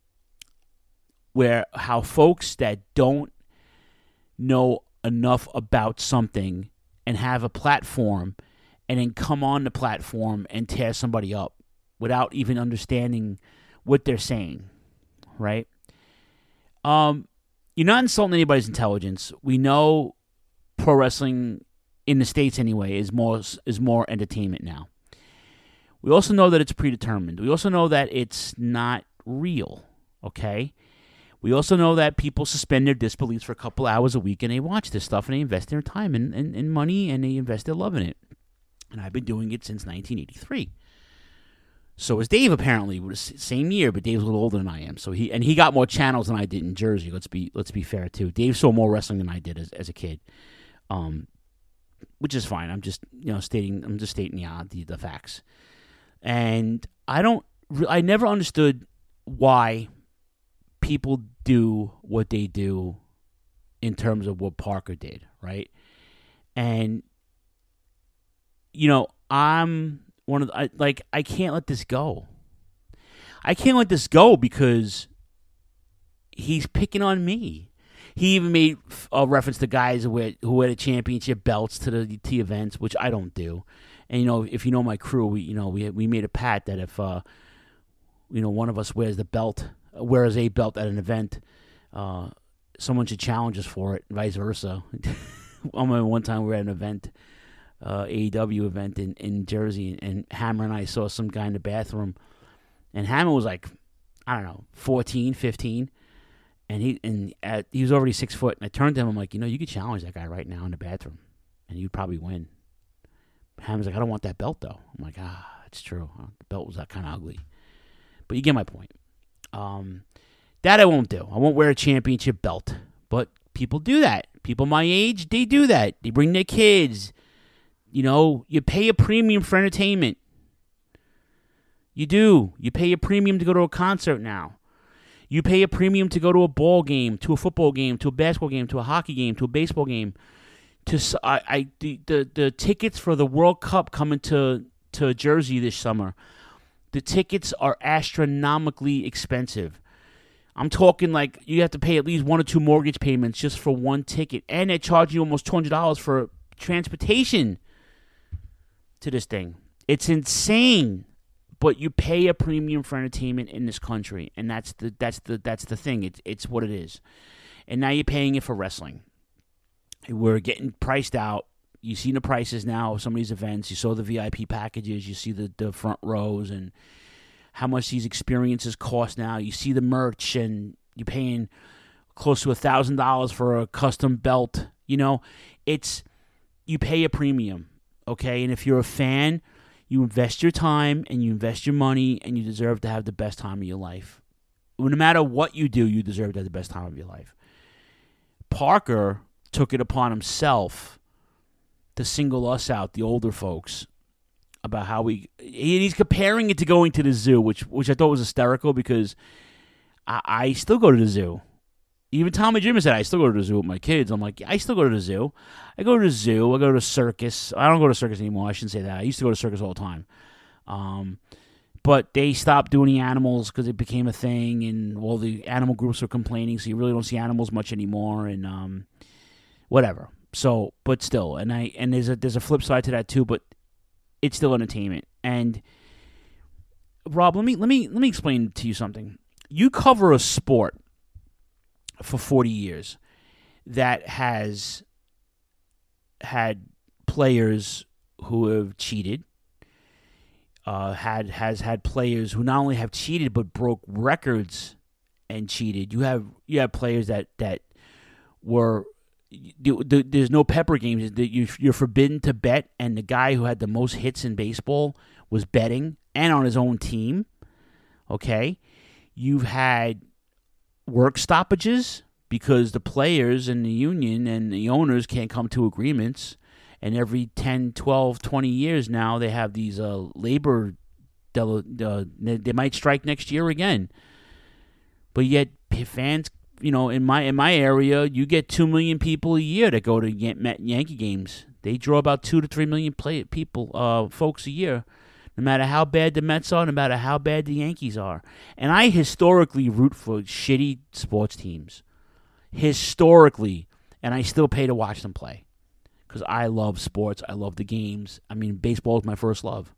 where how folks that don't know enough about something and have a platform and then come on the platform and tear somebody up without even understanding what they're saying, right? Um, you're not insulting anybody's intelligence. We know pro wrestling in the States anyway is more is more entertainment now. We also know that it's predetermined. We also know that it's not real, okay? We also know that people suspend their disbelief for a couple hours a week, and they watch this stuff, and they invest their time and, and, and money, and they invest their love in it. And I've been doing it since nineteen eighty-three. So is Dave, apparently. It was the same year, but Dave's a little older than I am. So he and he got more channels than I did in Jersey. Let's be let's be fair too. Dave saw more wrestling than I did as, as a kid, um, which is fine. I'm just you know stating I'm just stating the the, the facts. And I don't I never understood why people do what they do in terms of what Parker did, right? And you know I'm. One of the, I, like I can't let this go. I can't let this go because he's picking on me. He even made a reference to guys who had, who had a championship belts to the T events, which I don't do. And you know, if you know my crew, we you know we we made a pact that if uh, you know one of us wears the belt, wears a belt at an event, uh, someone should challenge us for it, and vice versa. I remember one time we were at an event. Uh, A E W event in, in Jersey, and Hammer and I saw some guy in the bathroom, and Hammer was like, I don't know, fourteen, fifteen, and he and at, he was already six foot, and I turned to him, I'm like, you know, you could challenge that guy right now in the bathroom, and you'd probably win. Hammer's like, I don't want that belt, though. I'm like, ah, it's true. The belt was that kind of ugly. But you get my point. Um, that I won't do. I won't wear a championship belt, but people do that. People my age, they do that. They bring their kids. You know, you pay a premium for entertainment. You do. You pay a premium to go to a concert now. You pay a premium to go to a ball game, to a football game, to a basketball game, to a hockey game, to a baseball game. To I, I the, the the tickets for the World Cup coming to to Jersey this summer. The tickets are astronomically expensive. I'm talking like you have to pay at least one or two mortgage payments just for one ticket, and they charge you almost two hundred dollars for transportation to this thing. It's insane. but you pay a premium for entertainment in this country, and that's the that's the that's the thing. It's it's what it is. And now you're paying it for wrestling. We're getting priced out. You see the prices now of some of these events. You saw the V I P packages. You see the, the front rows and how much these experiences cost now. You see the merch, and you're paying close to a thousand dollars for a custom belt. You know, it's you pay a premium, okay? And if you're a fan, you invest your time and you invest your money, and you deserve to have the best time of your life. No matter what you do, you deserve to have the best time of your life. Parker took it upon himself to single us out, the older folks, about how we. He's comparing it to going to the zoo, which which I thought was hysterical because I, I still go to the zoo. Even Tommy Dreamer said I still go to the zoo with my kids. I'm like, I still go to the zoo. I go to the zoo. I go to circus. I don't go to circus anymore. I shouldn't say that. I used to go to circus all the time. Um, but they stopped doing the animals because it became a thing, and all the animal groups were complaining, so you really don't see animals much anymore, and um, whatever. So, but still, and I and there's a there's a flip side to that too, but it's still entertainment. And Rob, let me let me let me explain to you something. You cover a sport for forty years that has had players who have cheated, uh, had has had players who not only have cheated but broke records and cheated. You have you have players that that were there's no pepper games. You're forbidden to bet, and the guy who had the most hits in baseball was betting and on his own team. Okay, you've had work stoppages because the players and the union and the owners can't come to agreements, and every ten, twelve, twenty years now they have these uh, labor del- uh, they might strike next year again. But yet fans, you know, in my in my area, you get two million people a year that go to Yan- Met Yankee games. They draw about two to three million play- people, uh, folks a year. No matter how bad the Mets are, no matter how bad the Yankees are. And I historically root for shitty sports teams. Historically. And I still pay to watch them play. Because I love sports. I love the games. I mean, baseball is my first love.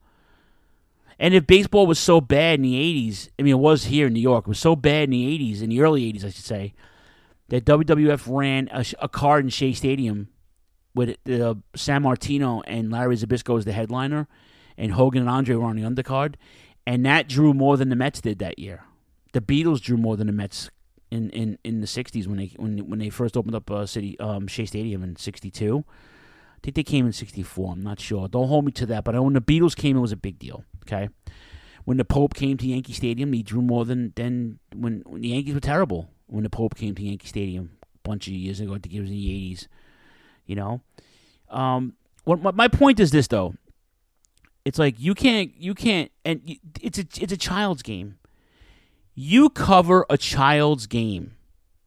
And if baseball was so bad in the eighties, I mean, it was here in New York, it was so bad in the eighties, in the early eighties, I should say, that W W F ran a, a card in Shea Stadium with uh, San Martino and Larry Zbyszko as the headliner, and Hogan and Andre were on the undercard, and that drew more than the Mets did that year. The Beatles drew more than the Mets in, in, in the sixties when they when when they first opened up uh, City um, Shea Stadium in sixty-two. I think they came in sixty-four. I'm not sure. Don't hold me to that. But when the Beatles came, it was a big deal. Okay, when the Pope came to Yankee Stadium, he drew more than than when, when the Yankees were terrible. When the Pope came to Yankee Stadium a bunch of years ago, I think it was in the eighties. You know, um, what my point is this though. It's like you can't, you can't, and it's a, it's a child's game. You cover a child's game,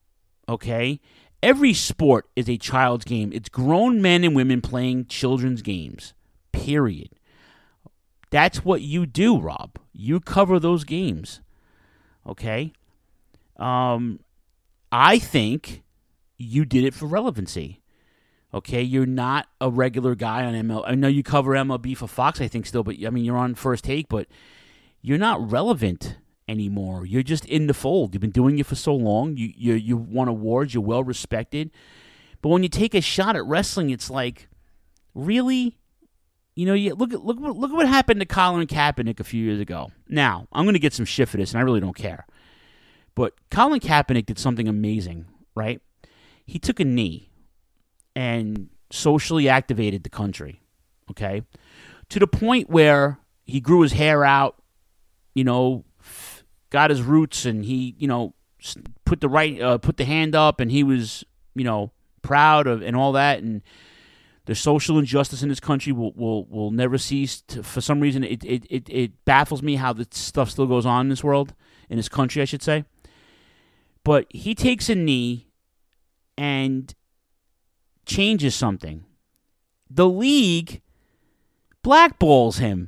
okay? Every sport is a child's game. It's grown men and women playing children's games, period. That's what you do, Rob. You cover those games, okay? Um, I think you did it for relevancy. Okay, you're not a regular guy on M L B. I know you cover M L B for Fox, I think, still, but I mean, you're on First Take, but you're not relevant anymore. You're just in the fold. You've been doing it for so long. You you you won awards. You're well respected. But when you take a shot at wrestling, it's like, really, you know, you look at look look at what happened to Colin Kaepernick a few years ago. Now, I'm going to get some shit for this, and I really don't care. But Colin Kaepernick did something amazing, right? He took a knee and socially activated the country, okay? To the point where he grew his hair out, you know, got his roots, and he, you know, put the right, uh, put the hand up, and he was, you know, proud of and all that. And the social injustice in this country will will, will never cease. To, for some reason, it, it it it baffles me how this stuff still goes on in this world, in this country, I should say. But he takes a knee and changes something. The league blackballs him.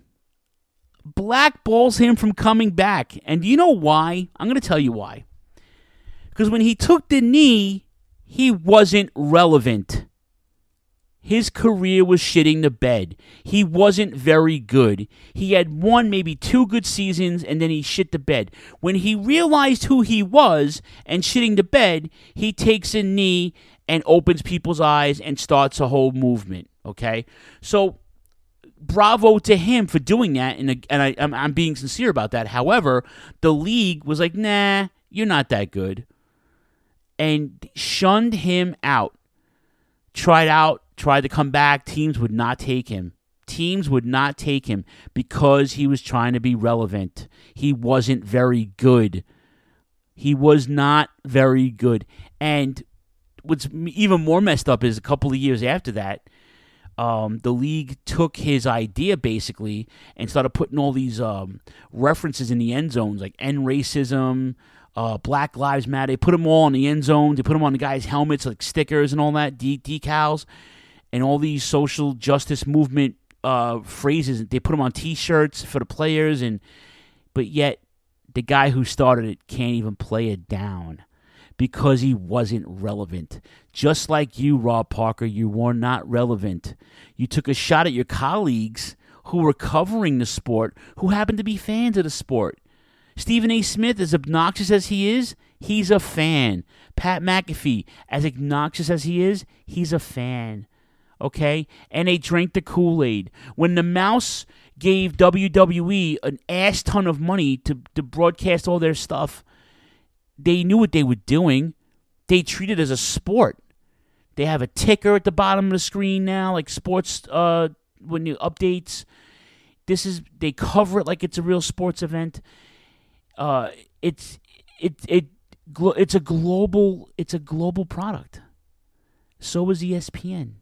Blackballs him from coming back. And do you know why? I'm going to tell you why. Because when he took the knee, he wasn't relevant. His career was shitting the bed. He wasn't very good. He had one, maybe two good seasons, and then he shit the bed. When he realized who he was and shitting the bed, he takes a knee and opens people's eyes and starts a whole movement, okay? So, bravo to him for doing that, and, and I, I'm, I'm being sincere about that. However, the league was like, nah, you're not that good, and shunned him out. Tried out, tried to come back. Teams would not take him. Teams would not take him because he was trying to be relevant. He wasn't very good. He was not very good. And what's even more messed up is a couple of years after that, um, the league took his idea basically and started putting all these um, references in the end zones, like end racism, Uh, Black Lives Matter. They put them all in the end zone. They put them on the guys' helmets, like stickers and all that, de- decals, and all these social justice movement uh, phrases. They put them on T-shirts for the players, and but yet the guy who started it can't even play it down because he wasn't relevant. Just like you, Rob Parker, you were not relevant. You took a shot at your colleagues who were covering the sport, who happened to be fans of the sport. Stephen A. Smith, as obnoxious as he is, he's a fan. Pat McAfee, as obnoxious as he is, he's a fan. Okay? And they drank the Kool-Aid. When the Mouse gave W W E an ass ton of money to, to broadcast all their stuff, they knew what they were doing. They treat it as a sport. They have a ticker at the bottom of the screen now, like sports uh, when you updates. This is they cover it like it's a real sports event. Uh, it's it it it's a global it's a global product. So is E S P N.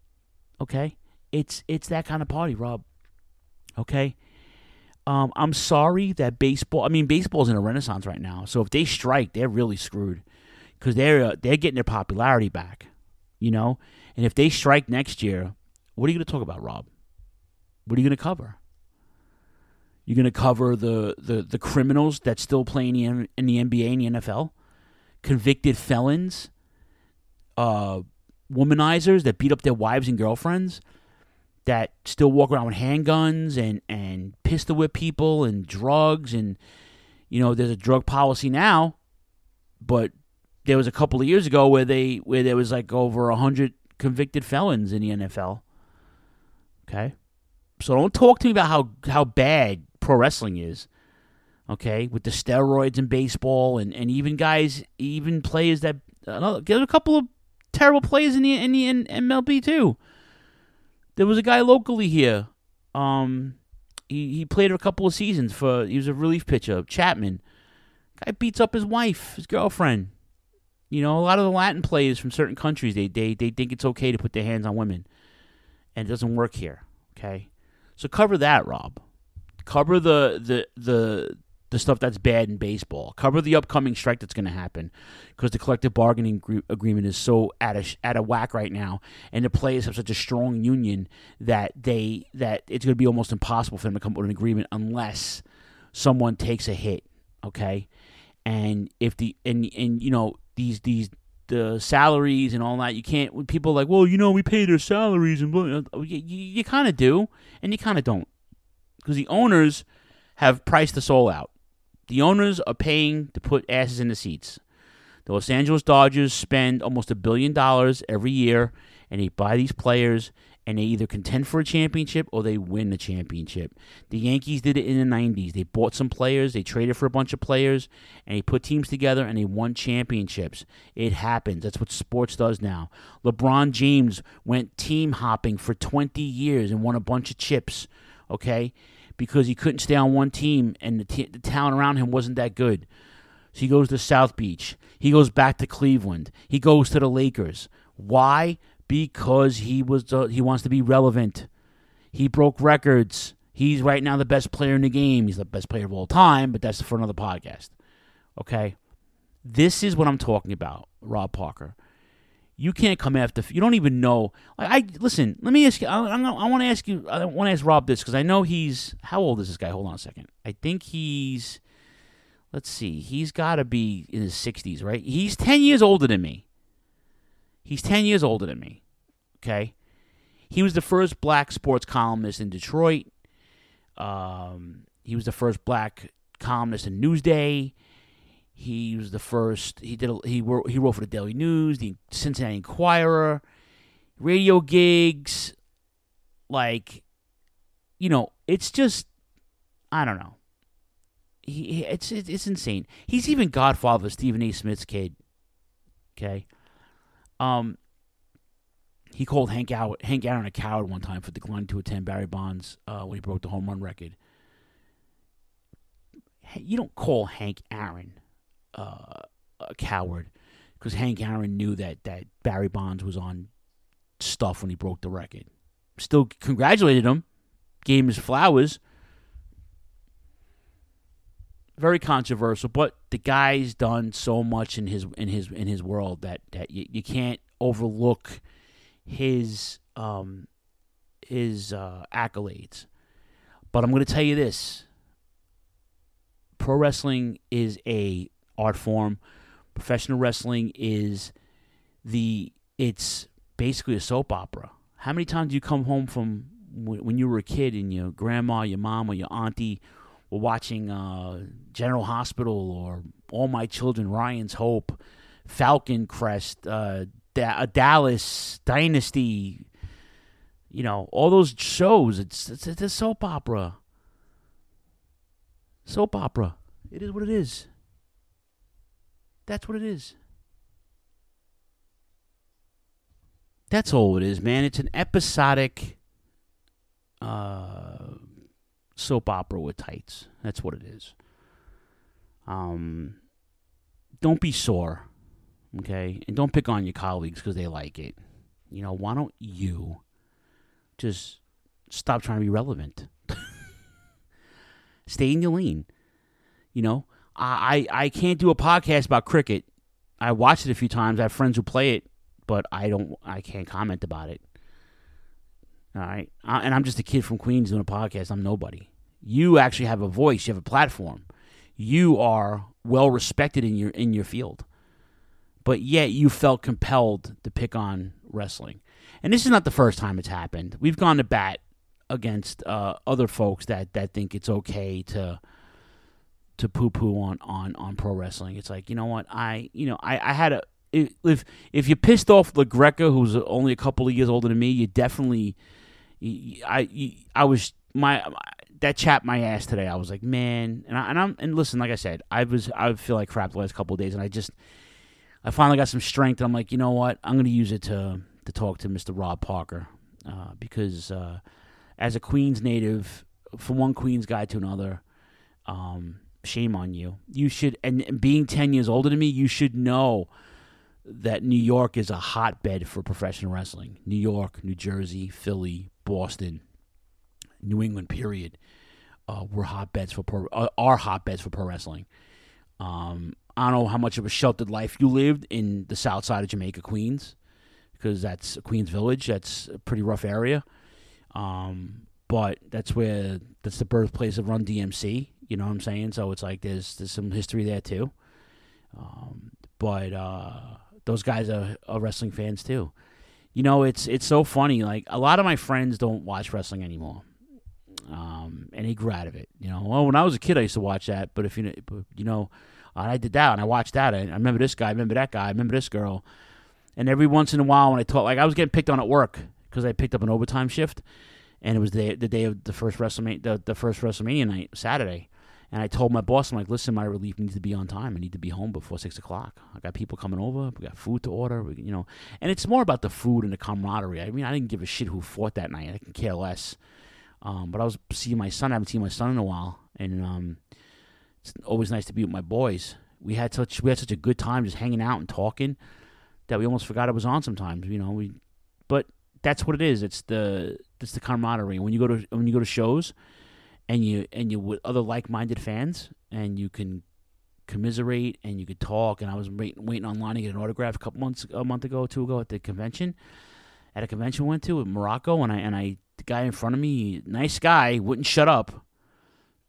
Okay, it's it's that kind of party, Rob. Okay, um, I'm sorry that baseball. I mean, baseball's in a renaissance right now. So if they strike, they're really screwed because they're uh, they're getting their popularity back. You know, and if they strike next year, what are you going to talk about, Rob? What are you going to cover? You're going to cover the, the, the criminals that still play in the, in the N B A and the N F L? Convicted felons? Uh, womanizers that beat up their wives and girlfriends? That still walk around with handguns and, and pistol whip people and drugs? And, you know, there's a drug policy now, but there was a couple of years ago where they where there was like over one hundred convicted felons in the N F L. Okay? So don't talk to me about how, how bad pro wrestling is, okay, with the steroids in baseball and, and even guys, even players that, uh, get a couple of terrible plays in the in the in M L B too. There was a guy locally here, um, he, he played a couple of seasons for, he was a relief pitcher, Chapman. Guy beats up his wife, his girlfriend. You know, a lot of the Latin players from certain countries, they, they, they think it's okay to put their hands on women, and it doesn't work here, okay? So cover that, Rob. Cover the the the the stuff that's bad in baseball. Cover the upcoming strike that's going to happen because the collective bargaining gr- agreement is so out of out of whack right now, and the players have such a strong union that they that it's going to be almost impossible for them to come up with an agreement unless someone takes a hit. Okay, and if the and and you know these these the salaries and all that, you can't. When people are like, well, you know, we pay their salaries and blah, you you, you kind of do and you kind of don't. Because the owners have priced us all out. The owners are paying to put asses in the seats. The Los Angeles Dodgers spend almost a billion dollars every year, and they buy these players, and they either contend for a championship or they win the championship. The Yankees did it in the nineties. They bought some players, they traded for a bunch of players, and they put teams together, and they won championships. It happens. That's what sports does now. LeBron James went team hopping for twenty years and won a bunch of chips, okay? Because he couldn't stay on one team, and the, t- the talent around him wasn't that good. So he goes to South Beach. He goes back to Cleveland. He goes to the Lakers. Why? Because he was uh, he wants to be relevant. He broke records. He's right now the best player in the game. He's the best player of all time, but that's for another podcast. Okay? This is what I'm talking about, Rob Parker. You can't come after. You don't even know. Like, I listen. Let me ask you. I, I, I want to ask you. I want to ask Rob this because I know he's. How old is this guy? Hold on a second. I think he's. Let's see. He's got to be in his sixties, right? He's ten years older than me. He's ten years older than me. Okay, he was the first black sports columnist in Detroit. Um, he was the first black columnist in Newsday. He was the first. He did. A, he wrote. He wrote for the Daily News, the Cincinnati Enquirer, radio gigs. Like, you know, it's just, I don't know. He, it's it's insane. He's even godfather of Stephen A. Smith's kid. Okay. Um. He called Hank out Hank Aaron a coward one time for declining to attend Barry Bonds uh, when he broke the home run record. You don't call Hank Aaron uh, a coward because Hank Aaron knew that, that Barry Bonds was on stuff when he broke the record. Still congratulated him, gave him his flowers. Very controversial, but the guy's done so much in his in his in his world that, that you, you can't overlook his um his uh, accolades. But I'm going to tell you this. Pro wrestling is a art form. Professional wrestling is the it's basically a soap opera. How many times do you come home from when you were a kid and your grandma, your mom, or your auntie were watching uh, General Hospital or All My Children, Ryan's Hope, Falcon Crest, uh, da- Dallas, Dynasty, you know, all those shows. It's, it's, it's a soap opera. Soap opera. It is what it is. That's what it is. That's all it is, man. It's an episodic uh, soap opera with tights. That's what it is. Um, don't be sore, okay? And don't pick on your colleagues because they like it. You know, why don't you just stop trying to be relevant? Stay in your lane. You know, I, I I can't do a podcast about cricket. I watched it a few times. I have friends who play it, but I don't. I can't comment about it. All right, I, and I'm just a kid from Queens doing a podcast. I'm nobody. You actually have a voice. You have a platform. You are well respected in your in your field, but yet you felt compelled to pick on wrestling. And this is not the first time it's happened. We've gone to bat against uh, other folks that, that think it's okay to to poo poo on, on, on pro wrestling. It's like, you know what, I you know I, I had a if if you pissed off LaGreca, who's only a couple of years older than me, you definitely I I was my that chapped my ass today. I was like, man, and I, and I'm and listen, like I said, I was I feel like crap the last couple of days, and I just I finally got some strength. And I'm like, you know what, I'm gonna use it to to talk to Mister Rob Parker uh, because. Uh, As a Queens native, from one Queens guy to another, um, shame on you. You should, and, and being ten years older than me, you should know that New York is a hotbed for professional wrestling. New York, New Jersey, Philly, Boston, New England, period. Uh, we're hotbeds for pro, uh, are hotbeds for pro wrestling. Um, I don't know how much of a sheltered life you lived in the south side of Jamaica, Queens, because that's Queens Village. That's a pretty rough area. Um, but that's where that's the birthplace of Run D M C. You know what I'm saying? So it's like there's there's some history there too. Um, but uh, those guys are, are wrestling fans too. You know, it's it's so funny. Like a lot of my friends don't watch wrestling anymore, um, and they grew out of it. You know, well, when I was a kid, I used to watch that. But if you know, you know, I did that and I watched that. I, I remember this guy. I remember that guy. I remember this girl. And every once in a while, when I talk, like I was getting picked on at work. Because I picked up an overtime shift, and it was the the day of the first WrestleMania, the, the first WrestleMania night, Saturday. And I told my boss, I'm like, listen, my relief needs to be on time. I need to be home before six o'clock. I got people coming over. We got food to order. We, you know, and it's more about the food and the camaraderie. I mean, I didn't give a shit who fought that night. I can care less. Um, but I was seeing my son. I haven't seen my son in a while, and um, it's always nice to be with my boys. We had such we had such a good time just hanging out and talking that we almost forgot it was on. Sometimes, you know, we, but. That's what it is. It's the it's the camaraderie. When you go to when you go to shows, and you and you with other like-minded fans, and you can commiserate and you could talk. And I was waiting, waiting online to get an autograph a couple months a month ago, two ago at the convention, at a convention we went to in Morocco, and I and I the guy in front of me, nice guy, wouldn't shut up, but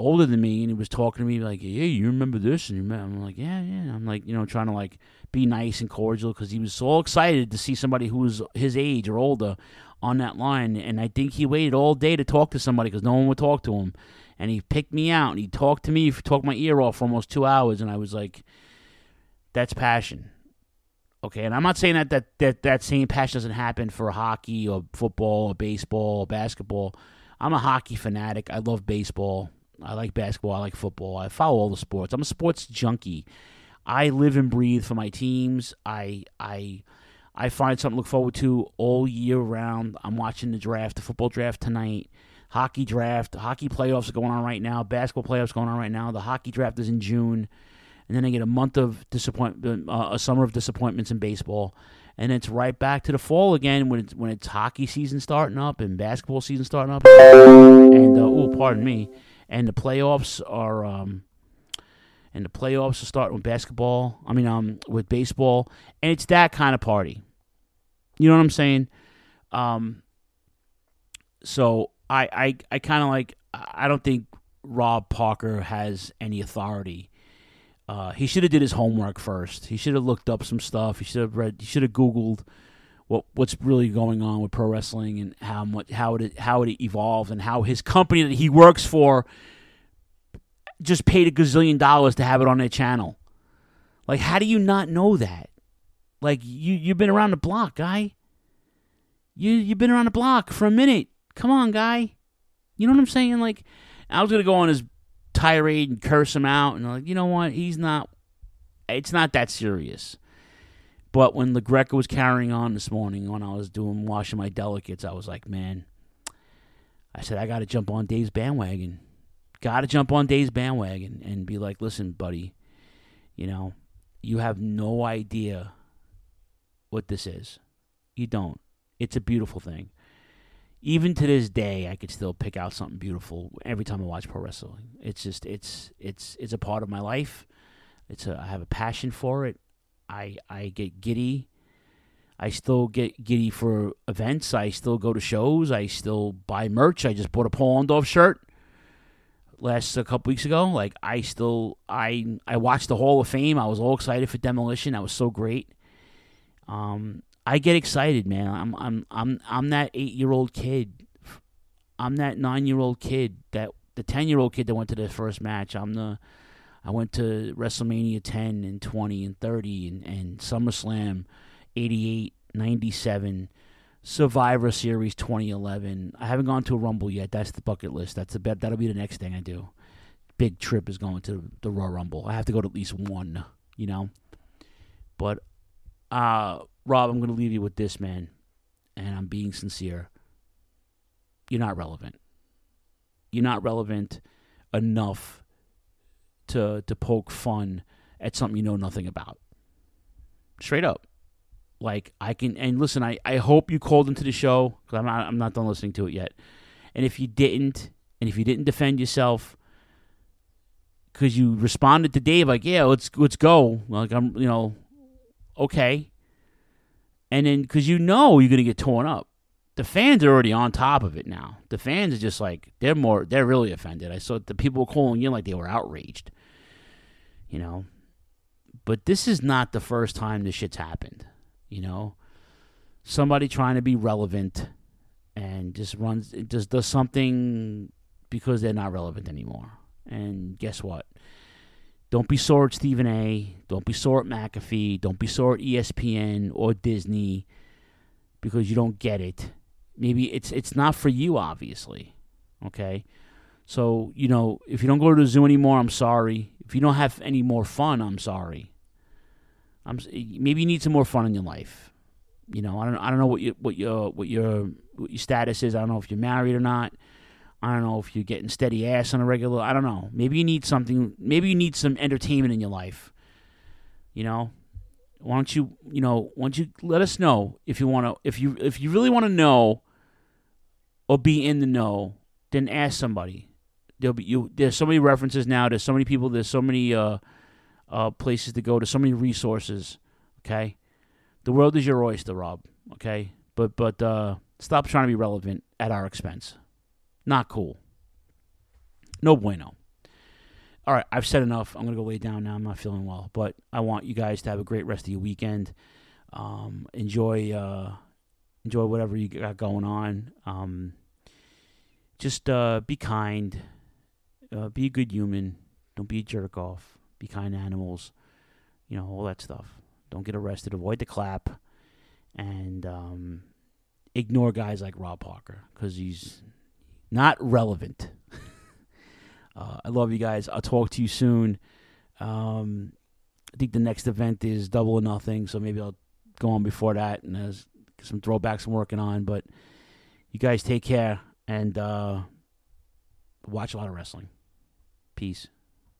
older than me, and he was talking to me like, "Yeah, you remember this?" And you remember? I'm like, "Yeah, yeah." I'm like, you know, trying to like be nice and cordial because he was so excited to see somebody who was his age or older on that line. And I think he waited all day to talk to somebody because no one would talk to him. And he picked me out and he talked to me, talked my ear off for almost two hours. And I was like, "That's passion." Okay, and I'm not saying that that, that that same passion doesn't happen for hockey or football or baseball or basketball. I'm a hockey fanatic. I love baseball. I like basketball. I like football. I follow all the sports. I'm a sports junkie. I live and breathe for my teams. I I I find something to look forward to all year round. I'm watching the draft, the football draft tonight, hockey draft. Hockey playoffs are going on right now. Basketball playoffs going on right now. The hockey draft is in June. And then I get a month of disappointment, uh, a summer of disappointments in baseball, and it's right back to the fall again when it's when it's hockey season starting up and basketball season starting up. And uh, oh, pardon me, and the playoffs are um, and the playoffs are starting with basketball. I mean, um, with baseball, and it's that kind of party. You know what I'm saying? Um, so I I I kind of like I don't think Rob Parker has any authority. Uh, he should have did his homework first. He should have looked up some stuff. He should have read. He should have Googled what what's really going on with pro wrestling and how much how it how it evolved and how his company that he works for just paid a gazillion dollars to have it on their channel. Like, how do you not know that? Like, you you've been around the block, guy. You you've been around the block for a minute. Come on, guy. You know what I'm saying? Like, I was gonna go on his tirade and curse him out, and like, you know what? He's not. It's not that serious. But when LaGreca was carrying on this morning, when I was doing washing my delicates, I was like, man, I said I got to jump on Dave's bandwagon. Got to jump on Dave's bandwagon and be like, listen, buddy, you know, you have no idea what this is. You don't. It's a beautiful thing. Even to this day, I could still pick out something beautiful every time I watch pro wrestling. It's just, it's, it's, it's a part of my life. It's a, I have a passion for it. I, I get giddy. I still get giddy for events. I still go to shows. I still buy merch. I just bought a Paul Orndorff shirt last a couple weeks ago. Like, I still, I, I watched the Hall of Fame. I was all excited for Demolition. That was so great. Um. I get excited, man. I'm I'm I'm I'm that eight-year-old kid. I'm that nine-year-old kid, that the ten-year-old kid that went to the first match. I'm the I went to WrestleMania ten and twenty and thirty and, and SummerSlam eighty-eight, ninety-seven, Survivor Series twenty eleven. I haven't gone to a Rumble yet. That's the bucket list. That's the bet. That'll be the next thing I do. Big trip is going to the Royal Rumble. I have to go to at least one, you know. But uh Rob, I'm going to leave you with this, man, and I'm being sincere. You're not relevant. You're not relevant enough to to poke fun at something you know nothing about. Straight up. Like, I can, and listen, I, I hope you called into the show, because I'm not, I'm not done listening to it yet. And if you didn't, and if you didn't defend yourself, because you responded to Dave like, yeah, let's let's go. Like, I'm, you know, okay. And then, because you know you're going to get torn up. The fans are already on top of it now. The fans are just like, they're more, they're really offended. I saw the people were calling in like they were outraged. You know? But this is not the first time this shit's happened. You know? Somebody trying to be relevant and just runs, just does something because they're not relevant anymore. And guess what? Don't be sore at Stephen A. Don't be sore at McAfee. Don't be sore at E S P N or Disney because you don't get it. Maybe it's it's not for you, obviously. Okay? So, you know, if you don't go to the zoo anymore, I'm sorry. If you don't have any more fun, I'm sorry. I'm maybe you need some more fun in your life. You know, I don't I don't know what you what your what your what your status is. I don't know if you're married or not. I don't know if you're getting steady ass on a regular. I don't know. Maybe you need something. Maybe you need some entertainment in your life. You know, why don't you? You know, why don't you let us know if you want to? If you if you really want to know or be in the know, then ask somebody. There'll be you. There's so many references now. There's so many people. There's so many uh, uh, places to go. There's so many resources. Okay, the world is your oyster, Rob. Okay, but but uh, stop trying to be relevant at our expense. Not cool. No bueno. All right, I've said enough. I'm going to go lay down now. I'm not feeling well. But I want you guys to have a great rest of your weekend. Um, enjoy uh, enjoy whatever you got going on. Um, just uh, be kind. Uh, be a good human. Don't be a jerk off. Be kind to animals. You know, all that stuff. Don't get arrested. Avoid the clap. And um, ignore guys like Rob Parker because he's not relevant. uh, I love you guys. I'll talk to you soon. Um, I think the next event is Double or Nothing, so maybe I'll go on before that. And there's some throwbacks I'm working on. But you guys take care and uh, watch a lot of wrestling. Peace.